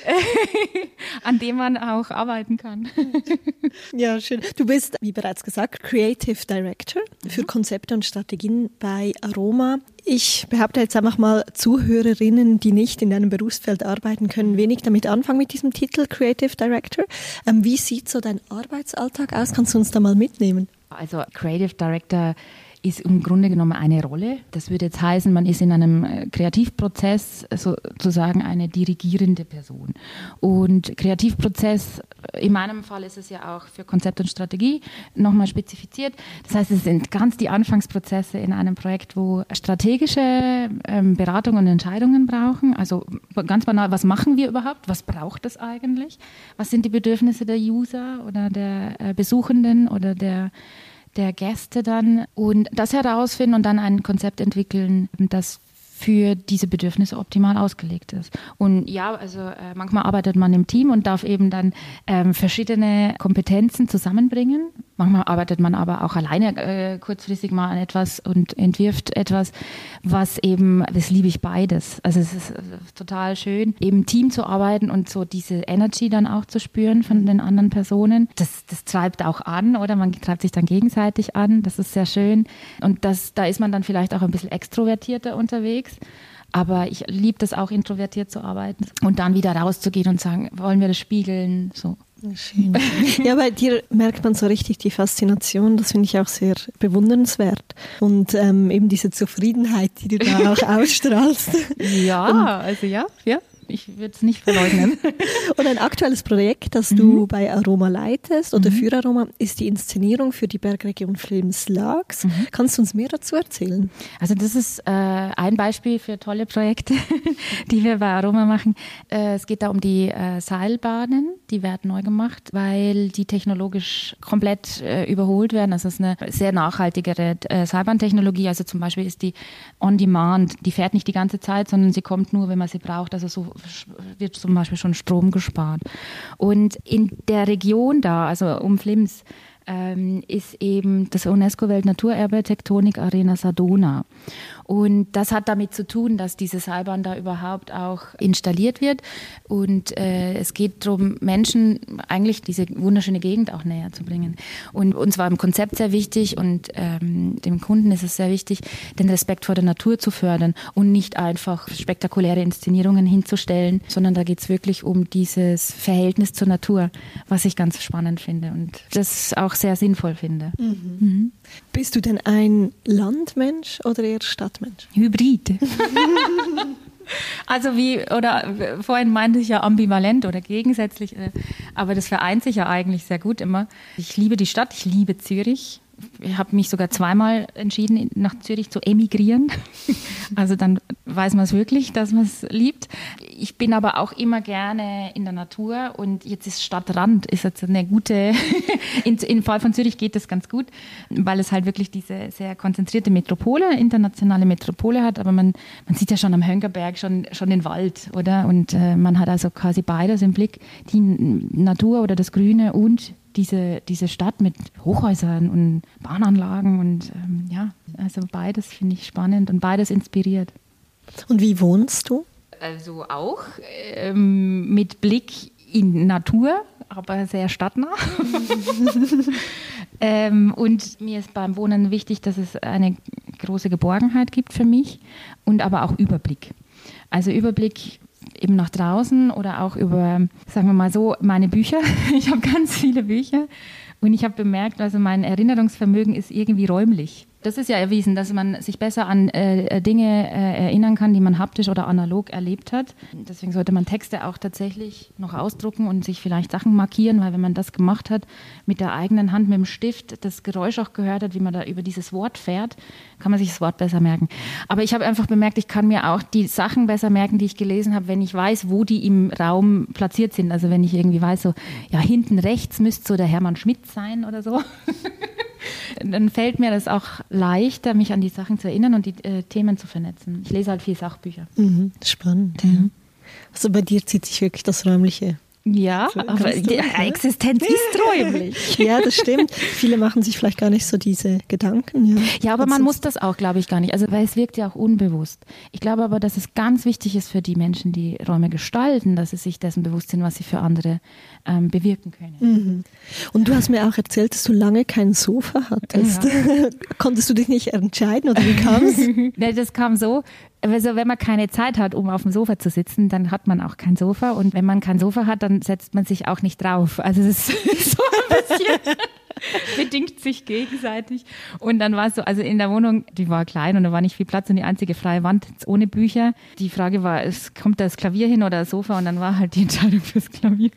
an dem man auch arbeiten kann. Ja, schön. Du bist, wie bereits gesagt, Creative Director für Konzepte und Strategien bei Aroma. Ich behaupte jetzt einfach mal, Zuhörerinnen, die nicht in einem Berufsfeld arbeiten, können wenig damit anfangen mit diesem Titel Creative Director. Ähm, wie sieht so dein Arbeitsalltag aus? Kannst du uns da mal mitnehmen? Also Creative Director ist im Grunde genommen eine Rolle. Das würde jetzt heißen, man ist in einem Kreativprozess sozusagen eine dirigierende Person. Und Kreativprozess, in meinem Fall ist es ja auch für Konzept und Strategie nochmal spezifiziert. Das heißt, es sind ganz die Anfangsprozesse in einem Projekt, wo strategische ähm, Beratungen und Entscheidungen brauchen. Also ganz banal, was machen wir überhaupt? Was braucht es eigentlich? Was sind die Bedürfnisse der User oder der äh, Besuchenden oder der der Gäste dann und das herausfinden und dann ein Konzept entwickeln, das für diese Bedürfnisse optimal ausgelegt ist. Und ja, also äh, manchmal arbeitet man im Team und darf eben dann ähm, verschiedene Kompetenzen zusammenbringen. Manchmal arbeitet man aber auch alleine äh, kurzfristig mal an etwas und entwirft etwas, was eben, das liebe ich beides. Also es ist äh, total schön, eben im Team zu arbeiten und so diese Energy dann auch zu spüren von den anderen Personen. Das, das treibt auch an, oder? Man treibt sich dann gegenseitig an. Das ist sehr schön. Und das, da ist man dann vielleicht auch ein bisschen extrovertierter unterwegs. Aber ich liebe das auch, introvertiert zu arbeiten und dann wieder rauszugehen und sagen, wollen wir das spiegeln? So. Schön. Ja, bei dir merkt man so richtig die Faszination, das finde ich auch sehr bewundernswert. Und ähm, eben diese Zufriedenheit, die du da auch ausstrahlst. Ja, und, also ja, ja. Ich würde es nicht verleugnen. Und ein aktuelles Projekt, das du mhm. bei Aroma leitest oder mhm. für Aroma, ist die Inszenierung für die Bergregion Flims-Laax. Mhm. Kannst du uns mehr dazu erzählen? Also das ist äh, ein Beispiel für tolle Projekte, die wir bei Aroma machen. Äh, es geht da um die äh, Seilbahnen, die werden neu gemacht, weil die technologisch komplett äh, überholt werden. Also es ist eine sehr nachhaltigere äh, Seilbahntechnologie. Also zum Beispiel ist die On-Demand, die fährt nicht die ganze Zeit, sondern sie kommt nur, wenn man sie braucht. Also so wird zum Beispiel schon Strom gespart. Und in der Region da, also um Flims, ähm, ist eben das UNESCO-Weltnaturerbe Tektonik Arena Sadona. Und das hat damit zu tun, dass diese Seilbahn da überhaupt auch installiert wird. Und äh, es geht darum, Menschen eigentlich diese wunderschöne Gegend auch näher zu bringen. Und uns war im Konzept sehr wichtig und ähm, dem Kunden ist es sehr wichtig, den Respekt vor der Natur zu fördern und nicht einfach spektakuläre Inszenierungen hinzustellen, sondern da geht es wirklich um dieses Verhältnis zur Natur, was ich ganz spannend finde und das auch sehr sinnvoll finde. Mhm. Mhm. Bist du denn ein Landmensch oder eher Stadtmensch? Hybrid. Also wie, oder vorhin meinte ich ja ambivalent oder gegensätzlich, aber das vereint sich ja eigentlich sehr gut immer. Ich liebe die Stadt, ich liebe Zürich. Ich habe mich sogar zweimal entschieden, nach Zürich zu emigrieren. Also dann weiß man es wirklich, dass man es liebt. Ich bin aber auch immer gerne in der Natur und jetzt ist Stadtrand, ist jetzt eine gute, im Fall von Zürich geht das ganz gut, weil es halt wirklich diese sehr konzentrierte Metropole, internationale Metropole hat, aber man, man sieht ja schon am Hönckerberg schon, schon den Wald, oder? Und äh, man hat also quasi beides im Blick, die Natur oder das Grüne und Diese, diese Stadt mit Hochhäusern und Bahnanlagen und ähm, ja, also beides finde ich spannend und beides inspiriert. Und wie wohnst du? Also auch ähm, mit Blick in Natur, aber sehr stadtnah. ähm, und mir ist beim Wohnen wichtig, dass es eine große Geborgenheit gibt für mich und aber auch Überblick. Also Überblick eben nach draußen oder auch über, sagen wir mal so, meine Bücher. Ich habe ganz viele Bücher und ich habe bemerkt, also mein Erinnerungsvermögen ist irgendwie räumlich. Das ist ja erwiesen, dass man sich besser an äh, Dinge äh, erinnern kann, die man haptisch oder analog erlebt hat. Deswegen sollte man Texte auch tatsächlich noch ausdrucken und sich vielleicht Sachen markieren, weil wenn man das gemacht hat, mit der eigenen Hand, mit dem Stift, das Geräusch auch gehört hat, wie man da über dieses Wort fährt, kann man sich das Wort besser merken. Aber ich habe einfach bemerkt, ich kann mir auch die Sachen besser merken, die ich gelesen habe, wenn ich weiß, wo die im Raum platziert sind. Also wenn ich irgendwie weiß, so, ja, hinten rechts müsste so der Hermann Schmidt sein oder so. Dann fällt mir das auch leichter, mich an die Sachen zu erinnern und die äh, Themen zu vernetzen. Ich lese halt viel Sachbücher. Mhm, spannend, mhm. ja. Also bei dir zieht sich wirklich das Räumliche. Ja, aber die Existenz ist räumlich. Ja, das stimmt. Viele machen sich vielleicht gar nicht so diese Gedanken. Ja, ja aber man muss das auch, glaube ich, gar nicht. Also, weil es wirkt ja auch unbewusst. Ich glaube aber, dass es ganz wichtig ist für die Menschen, die Räume gestalten, dass sie sich dessen bewusst sind, was sie für andere ähm, bewirken können. Mhm. Und du hast mir auch erzählt, dass du lange kein Sofa hattest. Ja. Konntest du dich nicht entscheiden oder wie kam es? Nee, das kam so. Also wenn man keine Zeit hat, um auf dem Sofa zu sitzen, dann hat man auch kein Sofa. Und wenn man kein Sofa hat, dann setzt man sich auch nicht drauf. Also das ist so ein bisschen... bedingt sich gegenseitig. Und dann war es so, also in der Wohnung, die war klein und da war nicht viel Platz und die einzige freie Wand ohne Bücher. Die Frage war, es kommt da das Klavier hin oder das Sofa und dann war halt die Entscheidung fürs Klavier.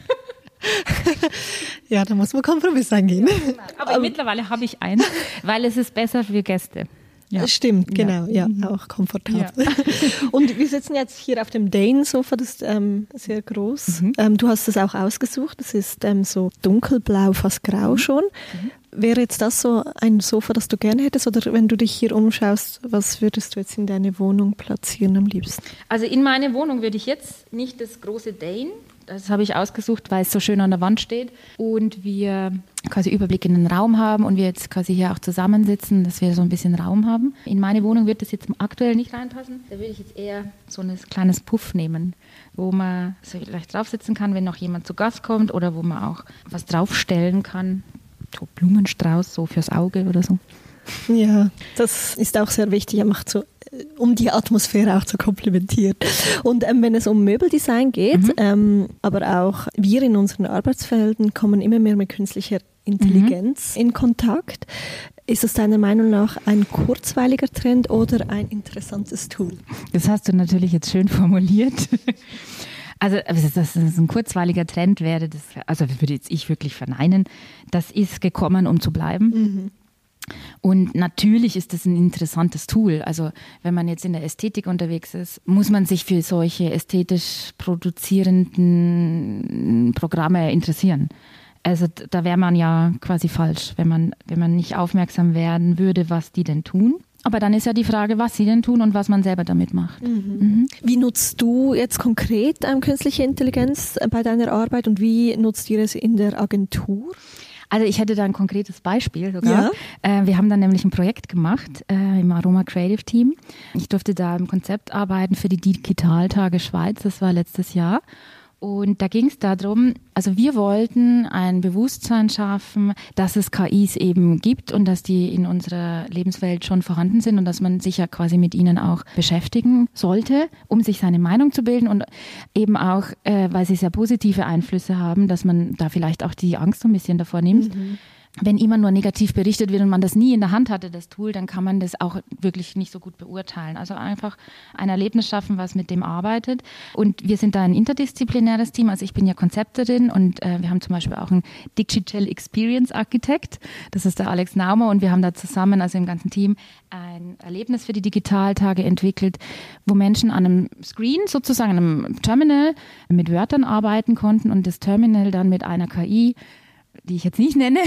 Ja, da muss man Kompromiss eingehen. Ja, genau. Aber, Aber mittlerweile habe ich eins, weil es ist besser für Gäste. Ja. Stimmt, genau, ja, ja auch komfortabel. Ja. Und wir sitzen jetzt hier auf dem Dane-Sofa, das ist ähm, sehr groß. Mhm. Ähm, du hast das auch ausgesucht, das ist ähm, so dunkelblau, fast grau mhm. schon. Mhm. Wäre jetzt das so ein Sofa, das du gerne hättest, oder wenn du dich hier umschaust, was würdest du jetzt in deine Wohnung platzieren am liebsten? Also in meine Wohnung würde ich jetzt nicht das große Dane, das habe ich ausgesucht, weil es so schön an der Wand steht und wir quasi Überblick in den Raum haben und wir jetzt quasi hier auch zusammensitzen, dass wir so ein bisschen Raum haben. In meine Wohnung wird das jetzt aktuell nicht reinpassen. Da würde ich jetzt eher so ein kleines Puff nehmen, wo man so vielleicht drauf sitzen kann, wenn noch jemand zu Gast kommt oder wo man auch was draufstellen kann. So Blumenstrauß, so fürs Auge oder so. Ja, das ist auch sehr wichtig. Er macht so, um die Atmosphäre auch zu komplementieren. Und ähm, wenn es um Möbeldesign geht, mhm. ähm, aber auch wir in unseren Arbeitsfelden kommen immer mehr mit künstlicher Intelligenz mhm. in Kontakt. Ist das deiner Meinung nach ein kurzweiliger Trend oder ein interessantes Tool? Das hast du natürlich jetzt schön formuliert. Also, dass das ein kurzweiliger Trend wäre, das, also würde jetzt ich wirklich verneinen. Das ist gekommen, um zu bleiben. Mhm. Und natürlich ist das ein interessantes Tool. Also wenn man jetzt in der Ästhetik unterwegs ist, muss man sich für solche ästhetisch produzierenden Programme interessieren. Also da wäre man ja quasi falsch, wenn man, wenn man nicht aufmerksam werden würde, was die denn tun. Aber dann ist ja die Frage, was sie denn tun und was man selber damit macht. Mhm. Mhm. Wie nutzt du jetzt konkret ähm, künstliche Intelligenz bei deiner Arbeit und wie nutzt ihr es in der Agentur? Also ich hätte da ein konkretes Beispiel sogar. Ja. Äh, wir haben dann nämlich ein Projekt gemacht äh, im Aroma Creative Team. Ich durfte da im Konzept arbeiten für die Digitaltage Schweiz, das war letztes Jahr. Und da ging es darum, also wir wollten ein Bewusstsein schaffen, dass es K Is eben gibt und dass die in unserer Lebenswelt schon vorhanden sind und dass man sich ja quasi mit ihnen auch beschäftigen sollte, um sich seine Meinung zu bilden und eben auch, äh, weil sie sehr positive Einflüsse haben, dass man da vielleicht auch die Angst so ein bisschen davor nimmt. Mhm. Wenn immer nur negativ berichtet wird und man das nie in der Hand hatte, das Tool, dann kann man das auch wirklich nicht so gut beurteilen. Also einfach ein Erlebnis schaffen, was mit dem arbeitet. Und wir sind da ein interdisziplinäres Team. Also ich bin ja Konzepterin und äh, wir haben zum Beispiel auch einen Digital Experience Architect. Das ist der Alex Naumer und wir haben da zusammen, also im ganzen Team, ein Erlebnis für die Digitaltage entwickelt, wo Menschen an einem Screen, sozusagen einem Terminal, mit Wörtern arbeiten konnten und das Terminal dann mit einer K I, die ich jetzt nicht nenne,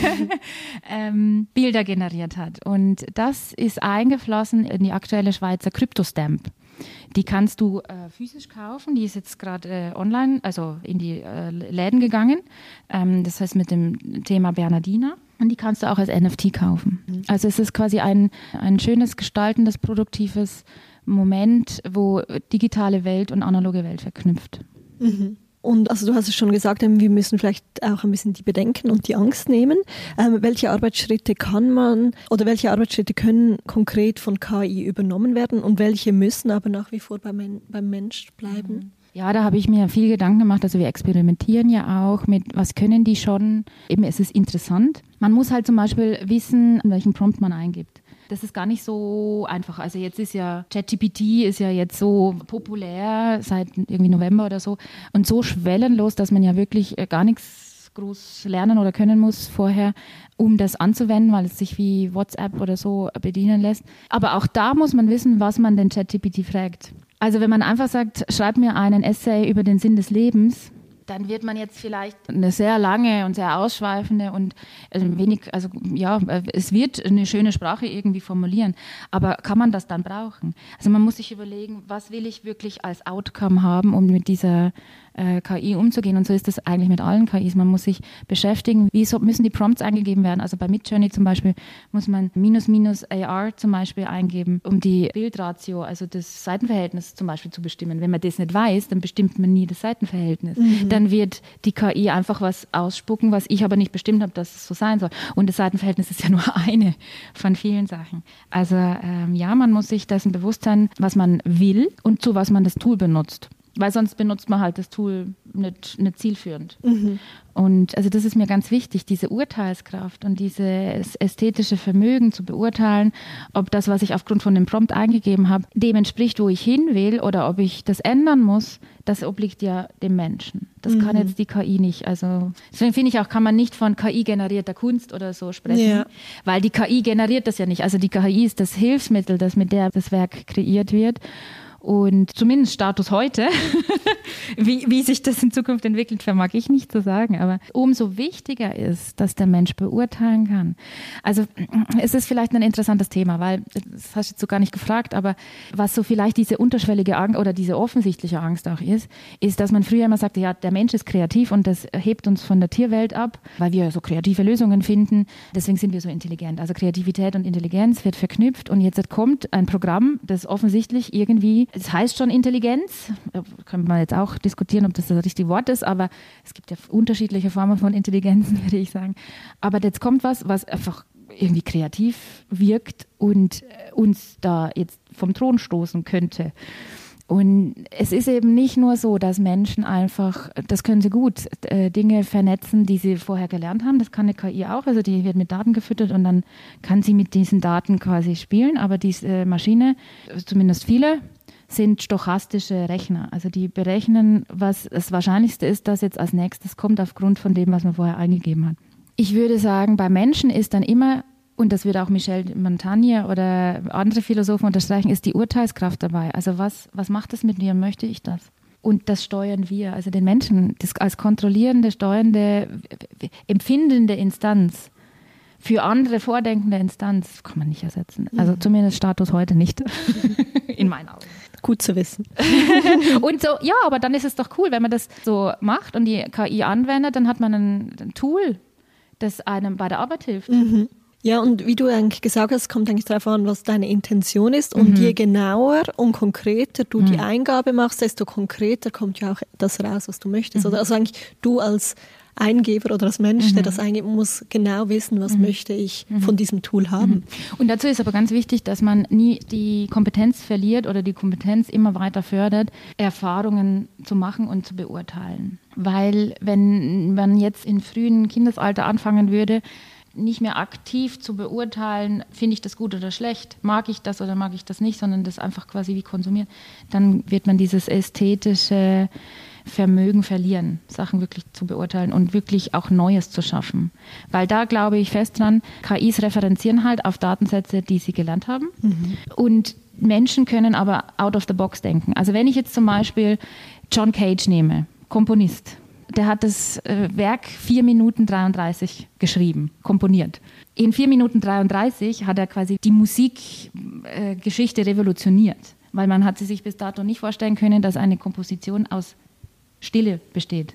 ähm, Bilder generiert hat. Und das ist eingeflossen in die aktuelle Schweizer Kryptostamp. Die kannst du äh, physisch kaufen, die ist jetzt gerade äh, online, also in die äh, Läden gegangen. Ähm, das heißt mit dem Thema Bernardina. Und die kannst du auch als N F T kaufen. Mhm. Also es ist quasi ein, ein schönes, gestaltendes, produktives Moment, wo digitale Welt und analoge Welt verknüpft. Mhm. Und also du hast es schon gesagt, wir müssen vielleicht auch ein bisschen die Bedenken und die Angst nehmen. Ähm, welche Arbeitsschritte kann man oder welche Arbeitsschritte können konkret von K I übernommen werden und welche müssen aber nach wie vor beim, beim Mensch bleiben? Ja, da habe ich mir viel Gedanken gemacht. Also wir experimentieren ja auch mit, was können die schon. Eben, es ist interessant. Man muss halt zum Beispiel wissen, welchen Prompt man eingibt. Das ist gar nicht so einfach. Also jetzt ist ja ChatGPT ist ja jetzt so populär seit irgendwie November oder so und so schwellenlos, dass man ja wirklich gar nichts groß lernen oder können muss vorher, um das anzuwenden, weil es sich wie WhatsApp oder so bedienen lässt. Aber auch da muss man wissen, was man den ChatGPT fragt. Also wenn man einfach sagt, schreib mir einen Essay über den Sinn des Lebens, dann wird man jetzt vielleicht eine sehr lange und sehr ausschweifende und wenig, also ja, es wird eine schöne Sprache irgendwie formulieren, aber kann man das dann brauchen? Also man muss sich überlegen, was will ich wirklich als Outcome haben, um mit dieser äh, K I umzugehen, und so ist das eigentlich mit allen K Is. Man muss sich beschäftigen, wie so müssen die Prompts eingegeben werden. Also bei Midjourney zum Beispiel muss man minus minus A R zum Beispiel eingeben, um die Bildratio, also das Seitenverhältnis zum Beispiel zu bestimmen. Wenn man das nicht weiß, dann bestimmt man nie das Seitenverhältnis. Mhm. Dann wird die K I einfach was ausspucken, was ich aber nicht bestimmt habe, dass es so sein soll. Und das Seitenverhältnis ist ja nur eine von vielen Sachen. Also ähm, ja, man muss sich dessen bewusst sein, was man will und zu was man das Tool benutzt. weil sonst benutzt man halt das Tool nicht, nicht zielführend. Mhm. Und also das ist mir ganz wichtig, diese Urteilskraft und dieses ästhetische Vermögen zu beurteilen, ob das, was ich aufgrund von dem Prompt eingegeben habe, dem entspricht, wo ich hin will oder ob ich das ändern muss, das obliegt ja dem Menschen. Das mhm. kann jetzt die K I nicht. Also deswegen finde ich auch, kann man nicht von K I-generierter Kunst oder so sprechen, ja. weil die K I generiert das ja nicht. Also die K I ist das Hilfsmittel, das mit der das Werk kreiert wird. Und zumindest Status heute, wie, wie sich das in Zukunft entwickelt, vermag ich nicht zu sagen. Aber umso wichtiger ist, dass der Mensch beurteilen kann. Also es ist vielleicht ein interessantes Thema, weil, das hast du jetzt so gar nicht gefragt, aber was so vielleicht diese unterschwellige Angst oder diese offensichtliche Angst auch ist, ist, dass man früher immer sagte, ja, der Mensch ist kreativ und das hebt uns von der Tierwelt ab, weil wir so kreative Lösungen finden. Deswegen sind wir so intelligent. Also Kreativität und Intelligenz wird verknüpft und jetzt kommt ein Programm, das offensichtlich irgendwie, es heißt schon Intelligenz, da können wir jetzt auch diskutieren, ob das das richtige Wort ist, aber es gibt ja unterschiedliche Formen von Intelligenzen, würde ich sagen. Aber jetzt kommt was, was einfach irgendwie kreativ wirkt und uns da jetzt vom Thron stoßen könnte. Und es ist eben nicht nur so, dass Menschen einfach, das können sie gut, äh, Dinge vernetzen, die sie vorher gelernt haben. Das kann eine K I auch, also die wird mit Daten gefüttert und dann kann sie mit diesen Daten quasi spielen. Aber diese Maschine, zumindest viele, sind stochastische Rechner. Also die berechnen, was das Wahrscheinlichste ist, dass jetzt als nächstes kommt aufgrund von dem, was man vorher eingegeben hat. Ich würde sagen, bei Menschen ist dann immer, und das wird auch Michel Montaigne oder andere Philosophen unterstreichen, ist die Urteilskraft dabei. Also was, was macht das mit mir? Möchte ich das? Und das steuern wir, also den Menschen, das als kontrollierende, steuernde, empfindende Instanz für andere vordenkende Instanz kann man nicht ersetzen. Also zumindest Status heute nicht, in meinen Augen. Gut zu wissen. Und so, ja, aber dann ist es doch cool, wenn man das so macht und die K I anwendet, dann hat man ein, ein Tool, das einem bei der Arbeit hilft. Mhm. Ja, und wie du eigentlich gesagt hast, kommt eigentlich darauf an, was deine Intention ist. Und mhm. je genauer und konkreter du mhm. die Eingabe machst, desto konkreter kommt ja auch das raus, was du möchtest. Mhm. Also eigentlich du als Eingeber oder als Mensch, mhm. der das eingibt, muss genau wissen, was mhm. möchte ich mhm. von diesem Tool haben. Mhm. Und dazu ist aber ganz wichtig, dass man nie die Kompetenz verliert oder die Kompetenz immer weiter fördert, Erfahrungen zu machen und zu beurteilen. Weil wenn man jetzt in frühen Kindesalter anfangen würde, nicht mehr aktiv zu beurteilen, finde ich das gut oder schlecht, mag ich das oder mag ich das nicht, sondern das einfach quasi wie konsumieren, dann wird man dieses ästhetische Vermögen verlieren, Sachen wirklich zu beurteilen und wirklich auch Neues zu schaffen. Weil da glaube ich fest dran, K Is referenzieren halt auf Datensätze, die sie gelernt haben. Mhm. Und Menschen können aber out of the box denken. Also wenn ich jetzt zum Beispiel John Cage nehme, Komponist, der hat das äh, Werk vier Minuten dreiunddreißig geschrieben, komponiert. In vier Minuten dreiunddreißig hat er quasi die Musikgeschichte äh, revolutioniert, weil man hat sie sich bis dato nicht vorstellen können, dass eine Komposition aus Stille besteht.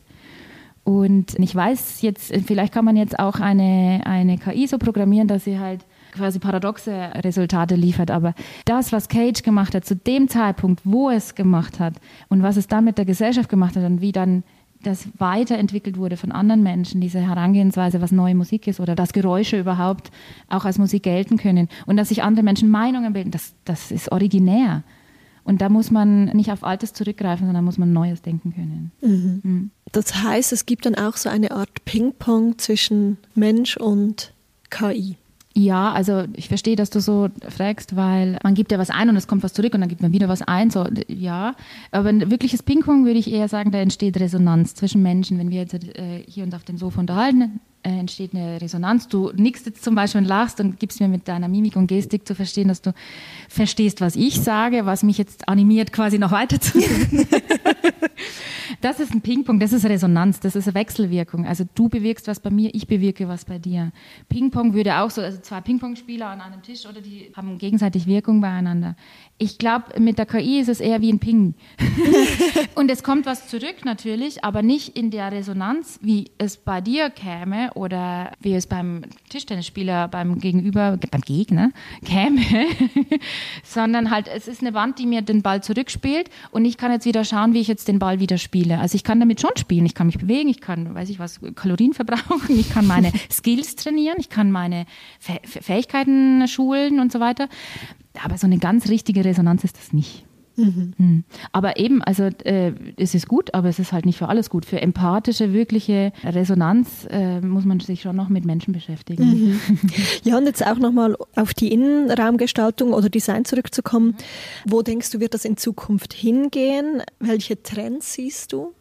Und ich weiß jetzt, vielleicht kann man jetzt auch eine, eine K I so programmieren, dass sie halt quasi paradoxe Resultate liefert. Aber das, was Cage gemacht hat, zu dem Zeitpunkt, wo es gemacht hat und was es dann mit der Gesellschaft gemacht hat und wie dann das weiterentwickelt wurde von anderen Menschen, diese Herangehensweise, was neue Musik ist oder dass Geräusche überhaupt auch als Musik gelten können und dass sich andere Menschen Meinungen bilden, das, das ist originär. Und da muss man nicht auf Altes zurückgreifen, sondern muss man Neues denken können. Mhm. Mhm. Das heißt, es gibt dann auch so eine Art Ping-Pong zwischen Mensch und K I. Ja, also ich verstehe, dass du so fragst, weil man gibt ja was ein und es kommt was zurück und dann gibt man wieder was ein. So, ja, aber ein wirkliches Ping-Pong würde ich eher sagen, da entsteht Resonanz zwischen Menschen. Wenn wir jetzt äh, hier uns auf dem Sofa unterhalten, äh, entsteht eine Resonanz. Du nickst jetzt zum Beispiel und lachst und gibst mir mit deiner Mimik und Gestik zu verstehen, dass du verstehst, was ich sage, was mich jetzt animiert, quasi noch weiterzureden. Das ist ein Ping-Pong, das ist Resonanz, das ist eine Wechselwirkung. Also du bewirkst was bei mir, ich bewirke was bei dir. Ping-Pong würde auch so, also zwei Ping-Pong-Spieler an einem Tisch oder die haben gegenseitig Wirkung beieinander. Ich glaube, mit der K I ist es eher wie ein Ping. Und es kommt was zurück natürlich, aber nicht in der Resonanz, wie es bei dir käme oder wie es beim Tischtennisspieler, beim Gegenüber, beim Gegner käme, sondern halt, es ist eine Wand, die mir den Ball zurückspielt und ich kann jetzt wieder schauen, wie ich jetzt den Ball wieder spiele. Also ich kann damit schon spielen, ich kann mich bewegen, ich kann, weiß ich was, Kalorien verbrauchen, ich kann meine Skills trainieren, ich kann meine Fäh- Fähigkeiten schulen und so weiter. Aber so eine ganz richtige Resonanz ist das nicht. Mhm. Mhm. Aber eben, also äh, es ist gut, aber es ist halt nicht für alles gut. Für empathische, wirkliche Resonanz äh, muss man sich schon noch mit Menschen beschäftigen. Mhm. Ja, und jetzt auch nochmal auf die Innenraumgestaltung oder Design zurückzukommen. Mhm. Wo denkst du, wird das in Zukunft hingehen? Welche Trends siehst du?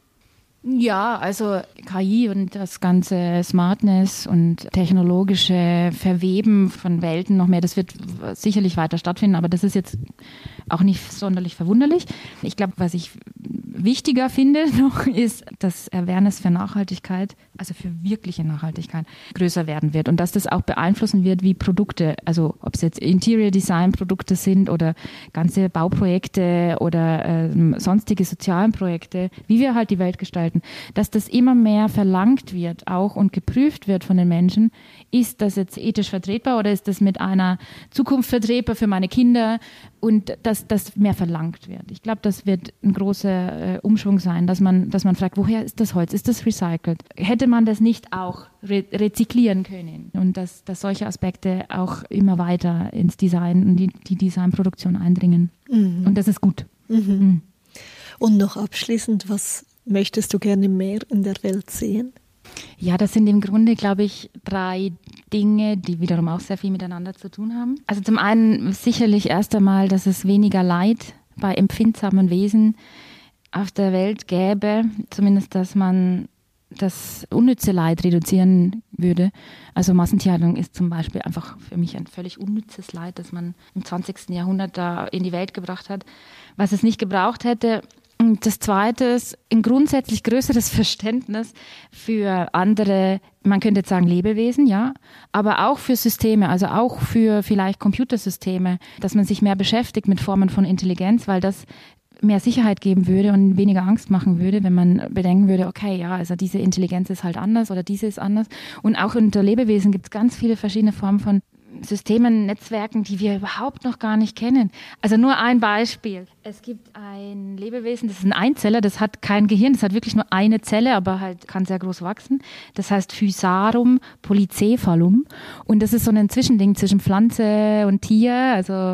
Ja, also K I und das ganze Smartness und technologische Verweben von Welten noch mehr, das wird sicherlich weiter stattfinden, aber das ist jetzt auch nicht sonderlich verwunderlich. Ich glaube, was ich wichtiger finde noch, ist, dass Awareness für Nachhaltigkeit, also für wirkliche Nachhaltigkeit, größer werden wird und dass das auch beeinflussen wird, wie Produkte, also ob es jetzt Interior Design Produkte sind oder ganze Bauprojekte oder äh, sonstige sozialen Projekte, wie wir halt die Welt gestalten, dass das immer mehr verlangt wird auch und geprüft wird von den Menschen. Ist das jetzt ethisch vertretbar oder ist das mit einer Zukunft vertretbar für meine Kinder? Und dass das mehr verlangt wird. Ich glaube, das wird ein großer äh, Umschwung sein, dass man, dass man fragt, woher ist das Holz? Ist das recycelt? Hätte man das nicht auch re- rezyklieren können? Und dass, dass solche Aspekte auch immer weiter ins Design und die, die Designproduktion eindringen. Mhm. Und das ist gut. Mhm. Mhm. Und noch abschließend, was möchtest du gerne mehr in der Welt sehen? Ja, das sind im Grunde, glaube ich, drei Dinge, die wiederum auch sehr viel miteinander zu tun haben. Also zum einen sicherlich erst einmal, dass es weniger Leid bei empfindsamen Wesen auf der Welt gäbe, zumindest, dass man das unnütze Leid reduzieren würde. Also Massentierhaltung ist zum Beispiel einfach für mich ein völlig unnützes Leid, das man im zwanzigsten Jahrhundert da in die Welt gebracht hat, was es nicht gebraucht hätte. Und das Zweite ist ein grundsätzlich größeres Verständnis für andere, man könnte jetzt sagen Lebewesen, ja, aber auch für Systeme, also auch für vielleicht Computersysteme, dass man sich mehr beschäftigt mit Formen von Intelligenz, weil das mehr Sicherheit geben würde und weniger Angst machen würde, wenn man bedenken würde, okay, ja, also diese Intelligenz ist halt anders oder diese ist anders. Und auch unter Lebewesen gibt es ganz viele verschiedene Formen von Systemen, Netzwerken, die wir überhaupt noch gar nicht kennen. Also nur ein Beispiel. Es gibt ein Lebewesen, das ist ein Einzeller, das hat kein Gehirn, das hat wirklich nur eine Zelle, aber halt kann sehr groß wachsen. Das heißt Physarum polycephalum. Und das ist so ein Zwischending zwischen Pflanze und Tier, also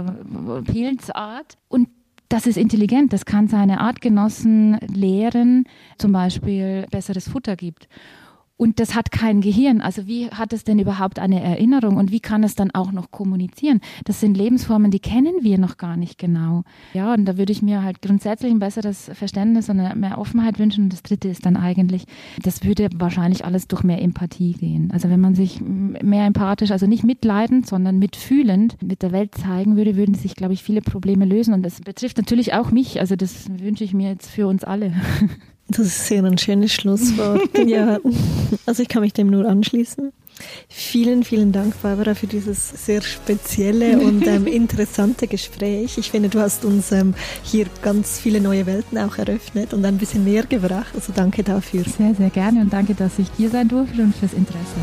Pilzart. Und das ist intelligent, das kann seine Artgenossen lehren, zum Beispiel besseres Futter gibt. Und das hat kein Gehirn. Also wie hat es denn überhaupt eine Erinnerung und wie kann es dann auch noch kommunizieren? Das sind Lebensformen, die kennen wir noch gar nicht genau. Ja, und da würde ich mir halt grundsätzlich ein besseres Verständnis und mehr Offenheit wünschen. Und das Dritte ist dann eigentlich, das würde wahrscheinlich alles durch mehr Empathie gehen. Also wenn man sich mehr empathisch, also nicht mitleidend, sondern mitfühlend mit der Welt zeigen würde, würden sich, glaube ich, viele Probleme lösen. Und das betrifft natürlich auch mich. Also das wünsche ich mir jetzt für uns alle. Das ist sehr ein schönes Schlusswort. Ja, also ich kann mich dem nur anschließen. Vielen, vielen Dank, Barbara, für dieses sehr spezielle und ähm, interessante Gespräch. Ich finde, du hast uns ähm, hier ganz viele neue Welten auch eröffnet und ein bisschen näher gebracht. Also danke dafür. Sehr, sehr gerne und danke, dass ich hier sein durfte und fürs Interesse.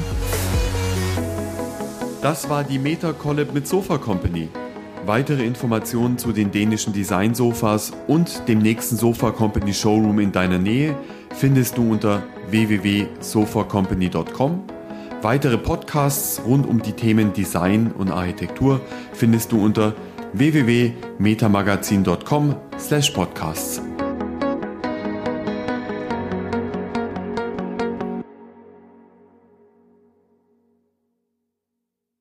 Das war die Meta Collab mit Sofa Company. Weitere Informationen zu den dänischen Designsofas und dem nächsten Sofa Company Showroom in deiner Nähe findest du unter w w w punkt sofa company punkt com. Weitere Podcasts rund um die Themen Design und Architektur findest du unter w w w punkt metamagazin punkt com slash podcasts.